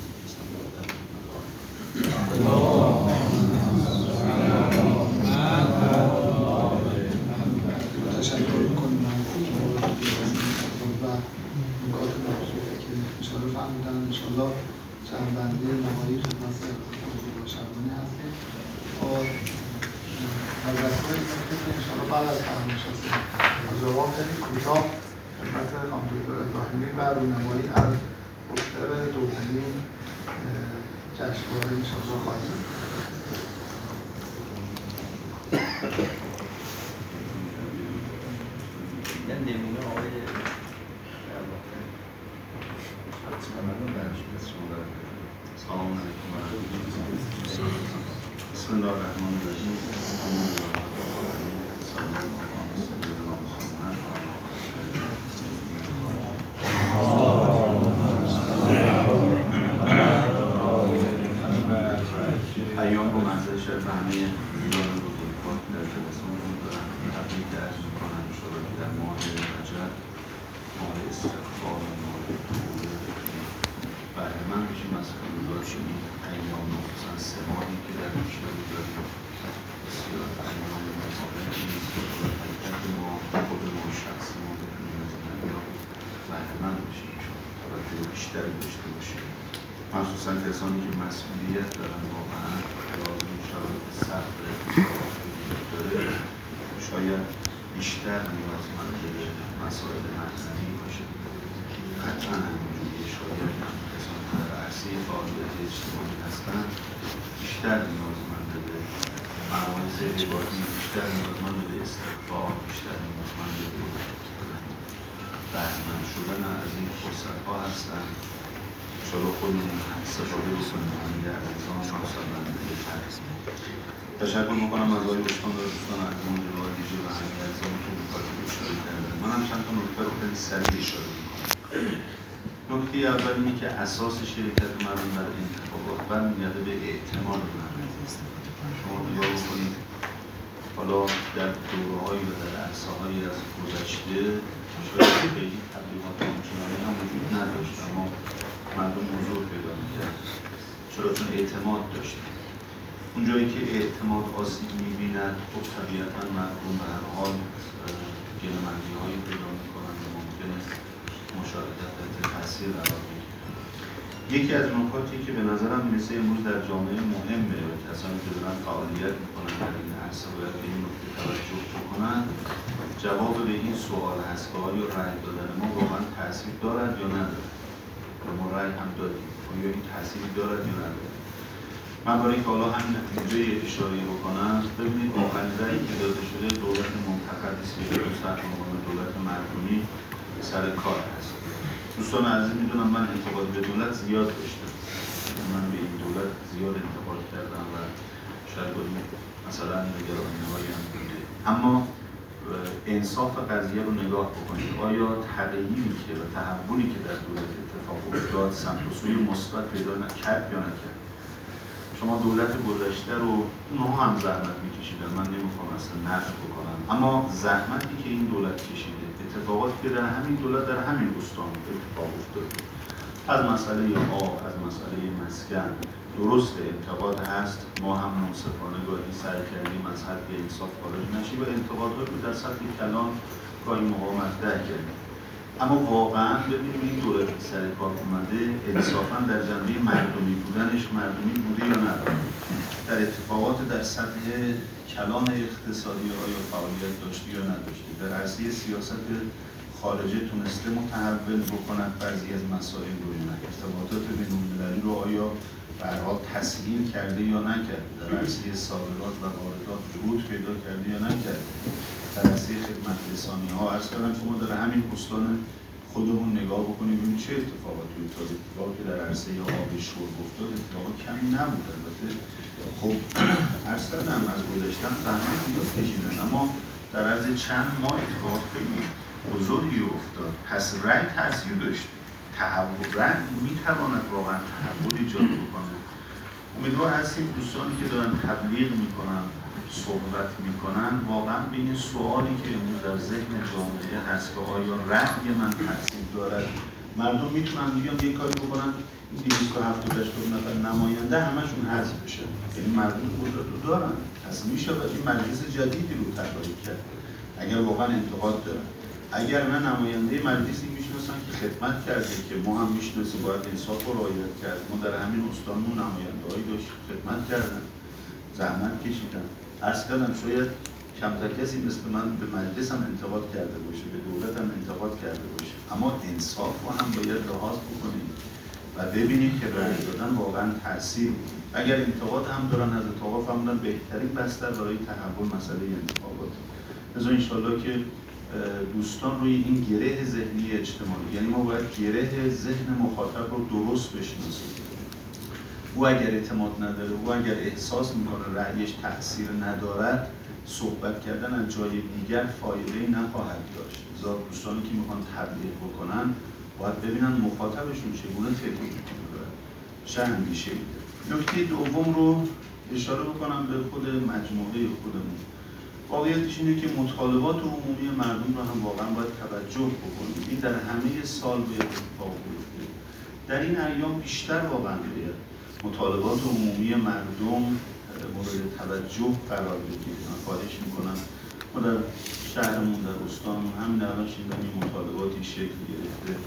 تشکر میکنیم و نکات مخصوصی که اشاره فرمودن انشاءالله جمع‌بندی نهایی خدمت حضور شبانه هستیم. از دستگاه این که انشاءالله بعد از فرمایشات جواب خیلی کوتاه خدمت خانم دکتر ابراهیمی و رونمایی از مکتب دومین جشنواره انشاءالله خواهیم یه نمونه آقای سلام علیکم. بسم الله الرحمن الرحیم. ایام رو منزل شرف همه دیداران بزرگوار که در جلسه‌مون دارن تبریک عرض می‌کنم انشاءالله که در ماه رجب ماه استغفار و ماه توبه بهره‌مند بشیم از فیوضات این ایام، خصوصا سه ماهی که در پیش رو داریم بسیار ایام مبارک نیست. حرکت ما بیشتری داشته باشیم، مخصوصا کسانی که مسئولیت دارن واقعا لازم می‌شود سخت داره شاید بیشتر نیازمند مسائل مدنی باشه. قطعا همینجوریه، شاید کسانی که در عرصه فعالیت اجتماعی هستن بیشتر نیازمند به مواعظ عبادی، بیشتر نیازمند به استغفار، بیشتر نیازمند به بهره‌مند شدن از این فرصت‌ها هستن. انشاءالله خودمون استفاده بکنیم و این عزیزان شامسازنده هست. تشکر میکنم از آقای استان و دوستان عزیزان جناب دیجی و همه عزیزان که به کار اشاره کردن. من هم چند تا نکته رو خیلی سریع اشاره میکنم. نکته اول اینه که اساس شرکت مردم در انتخابات برمیگرده به اعتماد مردم. شما نگاه بکنید حالا در دوره‌هایی و در عرصه‌هایی از گذشته شاید خیلی تبلیغات آنچنانی هم وجود نداشت، اما مردم حضور پیدا می‌کرد. چرا؟ چون اعتماد داشتن. اونجایی که اعتماد آسیب می‌بیند، خب طبیعتاً مردم به هر حال گله‌مندی‌هایی پیدا می‌کنند و ممکنه مشارکت تحت تاثیر قرار بگیرد. یکی از نکاتی که به نظرم میرسه امروز در جامعه مهمه و کسانی که دارن فعالیت می‌کنند در این عرصه باید به این نکته توجه بکنند، جواب به این سوال هست که آیا رأی دادن ما واقعاً تاثیر دارد یا ندارد؟ ما رأی هم دادیم، آیا این تاثیر دارد یا ندارد؟ من برای اینکه حالا همین اینجا یه اشاره بکنم، ببینید آخرین رأیی که داده شده دولت منتخبی است که در عنوان دولت مردمی سر کار هست. دوستان عزیز میدونم من انتقاد به دولت زیاد داشتم، من به این دولت زیاد انتقاد کردم و شاید با این مثلا نگرانی‌هایی هم بوده، اما انصاف قضیه رو نگاه بکنید. آیا تغییری که و تحولی که در دولت اتفاق افتاد سمت و سوی مثبت پیدا نکرد یا نکرد؟ شما دولت گذشته رو اونها هم زحمت میکشیدن، من نمیخوام اصلا نقد بکنم، اما زحمتی که این دولت کشیده، اتفاقاتی که در همین دولت در همین استان اتفاق افتاده، از مسئله آب، از مسئله مسکن، درست انتقاد هست، ما هم منصفانه گاهی سعی کردیم از حد انصاف خارج نشیم و انتقادات رو در سطح کلان گاهی موقع مطرح کردیم. اما واقعا ببینیم این دولت که سر کار اومده انصافا در جنبه مردمی بودنش مردمی بوده یا نه؟ در اتفاقات در سطح کلان اقتصادی آیا فعالیت داشته یا نداشته؟ در عرصه سیاست خارجه تونسته متحول بکند بعضی از مسائل رو یا نه؟ ارتباطات بین‌المللی رو آیا به هر حال تسهیل کرده یا نکرده؟ در عرصه صادرات و واردات جهود پیدا کرده یا نکرده؟ در عرصه خدمت رسانی‌ها عرض کردم شما در همین استان خودمون نگاه بکنیم ببینید چه اتفاقاتی افتاد. اتفاقی که در عرصه آب شرب افتاد اتفاق کمی نبود. البته خب عرض کردم از گذشتن زحمت زیاد کشیدن، اما در عرض چند ماه اتفاق خیلی بزرگی افتاد. پس رأی تاثیر داشت. تحول رأی میتواند واقعا تحول ایجاد بکنه. امیدوار هستیم دوستانی که دارن تبلیغ میکنن، صحبت میکنن، واقعا به این سوالی که امروز در ذهن جامعه هست که آیا رأی من تاثیر دارد، مردم میتونن بیان یه کاری بکنن این دویست و هفتاد و هشت نفر نماینده همشون حذف بشه، یعنی مردم قدرت رو دارن، پس میشه باید این مجلس جدیدی رو طراحی کرد اگر واقعا انتقاد دارن. اگر نه نماینده مجلسی میشناسن که خدمت کرده که ما هم میشناسیم باید انصاف رو رعایت کرد. ما در همین استانمون نماینده‌هایی داشت خدمت کردن، زحمت کشیدن. عرض کردم شاید کمتر کسی مثل من به مجلس هم انتقاد کرده باشه، به دولت هم انتقاد کرده باشه، اما انصاف رو هم باید لحاظ بکنیم و ببینیم که رأی دادن واقعا تاثیر می‌کنه. اگر انتقاد هم دارن از توقف هم دارن، بهترین بستر برای تحول مسئله انتخابات. لذا انشالله که دوستان روی این گره ذهنی اجتماعی، یعنی ما باید گره ذهن مخاطب رو درست بشناسیم. او اگر اعتماد نداره، او اگر احساس میکنه رأیش تأثیر ندارد، صحبت کردن از جای دیگر فایده‌ای نخواهد داشت. لذا دوستانی که میخوان تبلیغ بکنن باید ببینن مخاطبشون چگونه فکر میکنه، چه اندیشه‌ای داره. نکته دوم رو اشاره بکنم به خود مجموعه خودمون. واقعیتش اینه که مطالبات عمومی مردم رو هم واقعا باید توجه بکنیم. این در همه سال باید اتفاق بیفته. در این ایام بیشتر واقعا باید مطالبات عمومی مردم مورد توجه قرار بگیره. من خواهش میکنم ما در شهرمون، در استانمون همین الان شنیدم این مطالباتی شکل گرفته.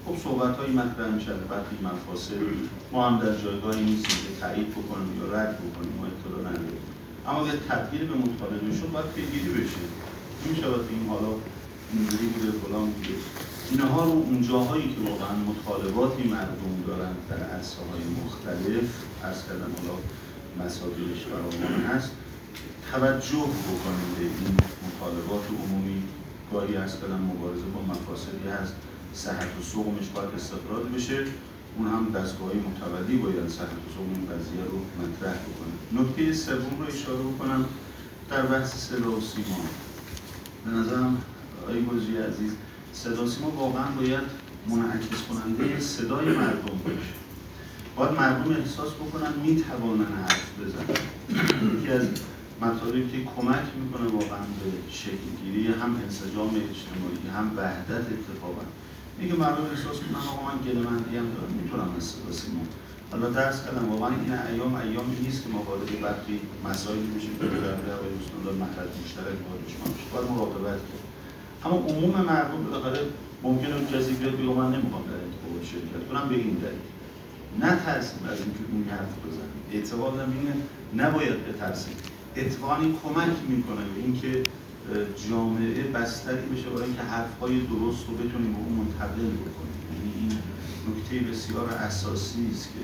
خب صحبت‌هایی مطرح میشه از برخی مفاصل، ما هم در جایگاهی نیستیم که تایید بکنیم یا رد بکنیم، ما اطلاع نداریم. اما به تبدیل به مطالبهشون باید پیگیری بشه. نمی‌شود این حالا اینجوری بوده فلان بوده. اینها رو اون جاهایی که واقعا مطالباتی مردم دارن در عرصه‌های مختلف، عرض کردن حالا مصادیقش فراوان هست، توجه بکنیم به این مطالبات عمومی. گاهی عرض کردن مبارزه با مفاسدی هست، صحت و سقمش باید استفراغ بشه، اون هم دستگاهی متولی باید صحت و سقم این قضیه رو مطرح بکنه. نکته سوم رو اشاره بکنم در بحث صدا و سیما. به نظرم آقای گرجی عزیز، صدا و سیما واقعا باید منعکس کننده صدای مردم باشه. باید مردم احساس بکنن میتوانن حرف بزنن. یکی از مطالبی که کمک میکنه واقعا به شکلگیری هم انسجام اجتماعی هم وحدت اتفاقا اینکه مردم احساس کنن آقا من گله‌مندی هم دارم، میتونم از صدا سیما. البته درس کردم واقعا این ایام ایامی نیست که ما وارد برخی مسائلی بشیم که در آقای استاندار مطلب مشترک واردش میشه. باید مراقبت کنیم. اما عموم مردم بالاخره ممکنه کسی بیاد بگه من نمیخوام در انتخابات شرکت کنم به این دلیل. نترسیم از اینکه اون حرف بزنیم. اعتقادم اینه نباید بترسیم. اتفاقاً این کمک میکنه به اینکه جامعه بستری بشه برای اینکه حرف‌های درست رو بتونیم به اون منتقل بکنیم. یعنی این نکته بسیار اساسی است که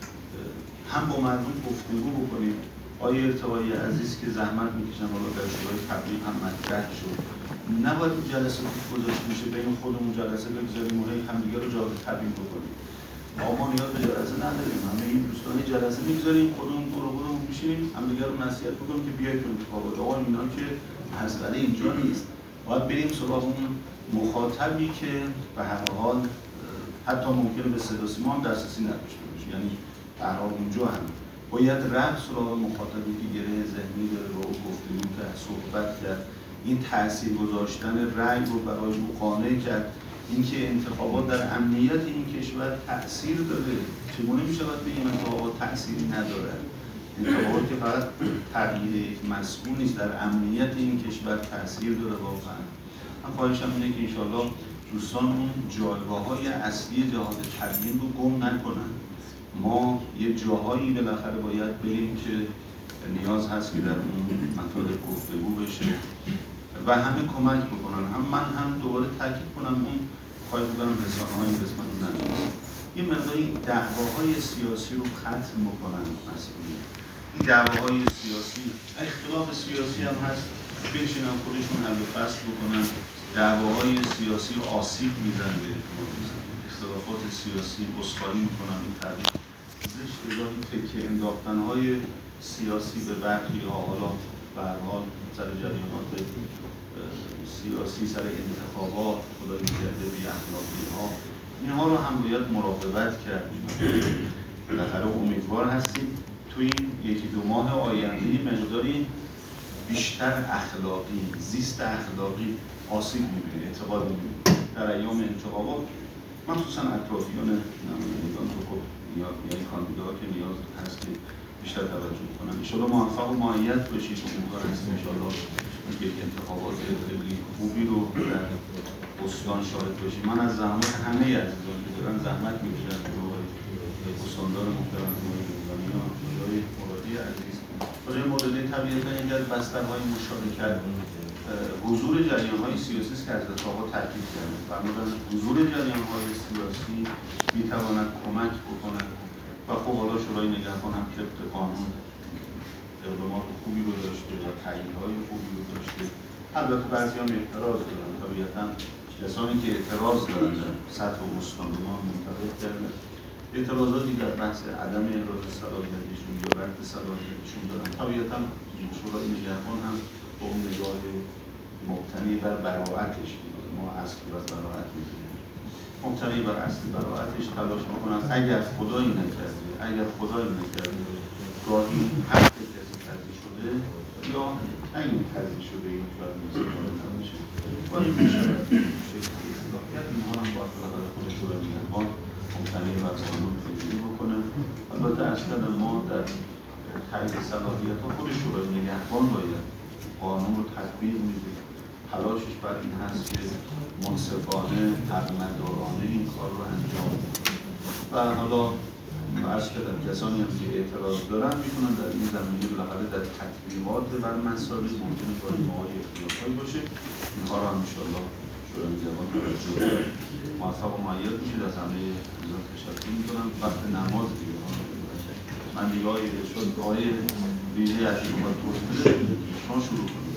هم با مردم گفتگو بکنیم. آیه ارتقایی عزیز که زحمت میکشن حالا در شورای تبلیغ هم مطرح شد، نباید این جلسه گذاشته میشه بین خودمون جلسه بگذاریم و هی همدیگه رو جا تبیین بکنیم. ما نیاز به جلسه نداریم، همه این دوستان جلسه میگذاریم خودمون برو برو میشینیم همدیگه رو نصیحت بکنیم که بیاید تو انتخابات. آقا اینا که مسئله اینجا نیست، باید بریم سراغ اون مخاطبی که به هر حال حتی ممکنه به صدا و سیما هم دسترسی نداشته باشه، یعنی به هر حال اونجا هم باید رفت سراغ مخاطبی که گره ذهنی داره رو گفتگو کرد، صحبت کرد، این تاثیر گذاشتن رأی رو برای مقانع کرد. اینکه انتخابات در امنیت این کشور تأثیر داره، چگونه میشود بگیم انتخابات تأثیری نداره؟ انتخابات که فقط تغییر یک مسئول نیست، در امنیت این کشور تأثیر داره واقعا. من خواهشم اینه که انشاءالله دوستان اون جایگاه‌های اصلی جهاد تبیین رو گم نکنن. ما یه جاهایی بالاخره باید بریم که نیاز هست که در اون مطالب گفتگو بشه و همه کمک بکنن. هم من هم دوباره تاکید کنم اون خواهی بودم رسانه‌های این قسمت رو نجوز این مقداری دعواهای سیاسی رو ختم بکنن. مسئولیت این دعواهای سیاسی، اختلاف سیاسی هم هست، بشینن خودشون حل و فصل بکنن. دعواهای سیاسی آسیب میزن به اختلافات سیاسی، عذرخواهی میکنن این طرح زشت اضافی تکه انداختن‌های سیاسی به برخی ها، حالا به هر حال سر جریانات سیاسی، سر انتخابات، خدای نکرده بی اخلاقی ها، اینها رو هم باید مراقبت کرد. بالاخره امیدوار هستیم توی این یکی دو ماه آینده مقداری بیشتر اخلاقی، زیست اخلاقی آسیب می‌بینه، اعتقاد می‌بینه. در ایام انتخابات مخصوصا اطرافیان نمایندگان رو خب یعنی کاندیداها که نیاز هست که بیشتر توجه کنن. انشاءالله موفق و مؤید باشید. امیدوار هستیم انشاءالله یک انتخابات خیلی خوبی رو در استان شاهد باشیم. من از زحمت همه عزیزان که دارن زحمت می‌کشن رو استاندار محترم نوری‌ها، آقای مرادی عزیز، برای مورد طبیعتا اینکه از بسترهای مشارکت حضور جریان‌های سیاسی است که از اتفاقات تاکید کردن. فرمودن حضور جریان‌های سیاسی می‌تواند کمک بکند و خب حالا شورای نگهبان هم طبق قانون اقدامات خوبی رو داشته و تاییدهای خوبی رو داشته. البته بعضی‌ها اعتراض دارن، طبیعتاً کسانی که اعتراض دارن در سطح استان به ما منتقل کردن. اعتراضاتی در بحث عدم ابراز صلاحیتشون یا رد صلاحیتشون دارن. طبیعتاً شورای نگهبان هم با اون نگاه مبتنی بر براءتش، ما اصل بر براءت می‌گیریم، مبتنی بر اصل براءتش تلاش می‌کنن اگر خدایی نکرده، اگر خدایی نکرده گاهی حق کسی تضییع شده یا اگه تضییع شده این کار می‌کنه نمیشه. ولی میشه شکلی اصلاحیت اینها هم باید برای خود شورای نگهبان مبتنی بر قانون پیگیری بکنه. البته اصلا ما در تایید صلاحیت‌ها خود شورای نگهبان باید قانون رو تطبیق میده. تلاشش بر این هست که منصفانه، حق‌مدارانه این کار رو انجام بده. و حالا عرض کردم کسانی هم که اعتراض دارن میتونن در این زمینه بالاخره در تطبیقات بر مسائل ممکنه با ماهای اختلافایی باشه. اینها رو هم انشاءالله شورای جوان توجه داره. موفق و مؤید میشید. از همه دوستان تشکر میکنم. وقت نماز دیگه من دیگه های شد دعای ویژه از این اومد توسط بده شما شروع کنید.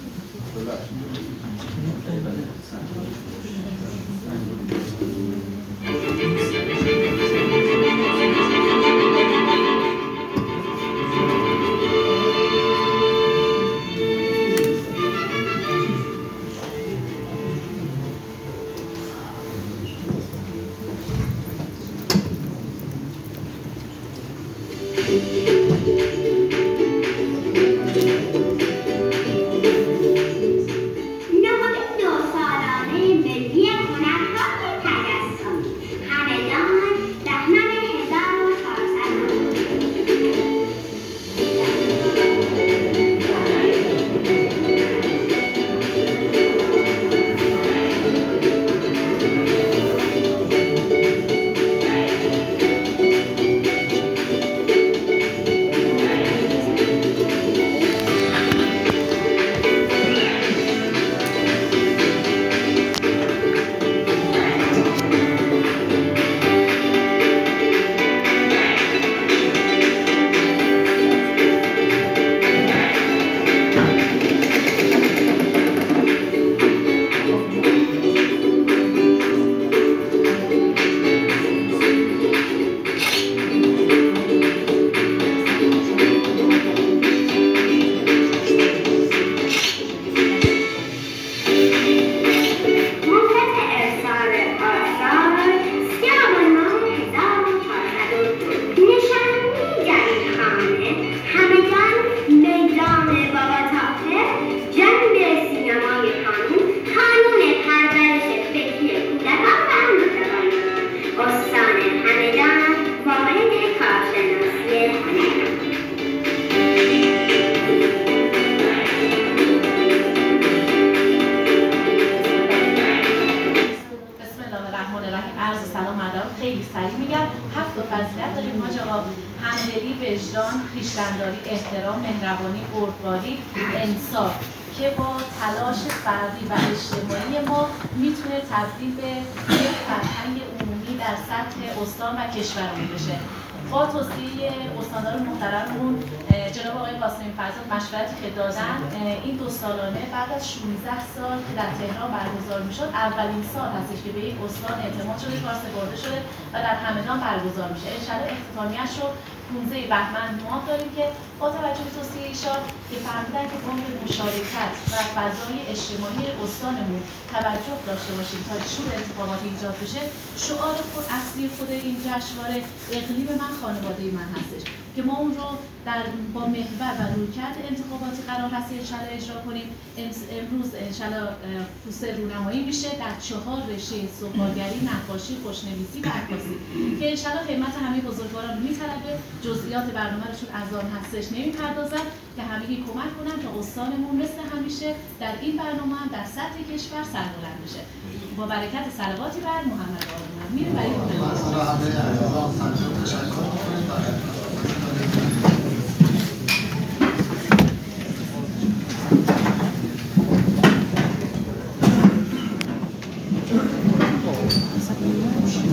کشورمون بشه. با توصیه استاندار محترممون جناب آقای قاسمی فرزاد مشورتی که دادن، این دو سالانه بعد از شانزده سال که در تهران برگزار میشد اولین سال هستش که به یک استان اعتماد شده، کار سپرده شده و در همدان برگزار میشه. انشالله اختتامیه‌اش رو پانزده بهمن ماه داریم که با توجه به توصیه ایشان که فهمیدن که ما به مشارکت و فضای اجتماعی استانمون توجه داشته باشیم تا شور انتخابات ایجاد بشه. شعار خود اصلی خود این جشنواره اقلیم من خانواده من هستش که ما اون رو در با محور و رویکرد انتخاباتی قرار هست انشالله اجرا کنیم. امروز انشالله پوستر رونمایی میشه در چهار رشته سفالگری، نقاشی، خوشنویسی و عکاسی که انشالله همت همه بزرگواران میطلبه. جزئیات برنامه رو چون از آن هستش نمیپردازن که همگی کمک کنن تا استانمون مثل همیشه در این برنامه هم در سطح کشور سربلند بشه. با برکت صلواتی بر محمد آقا میریم برای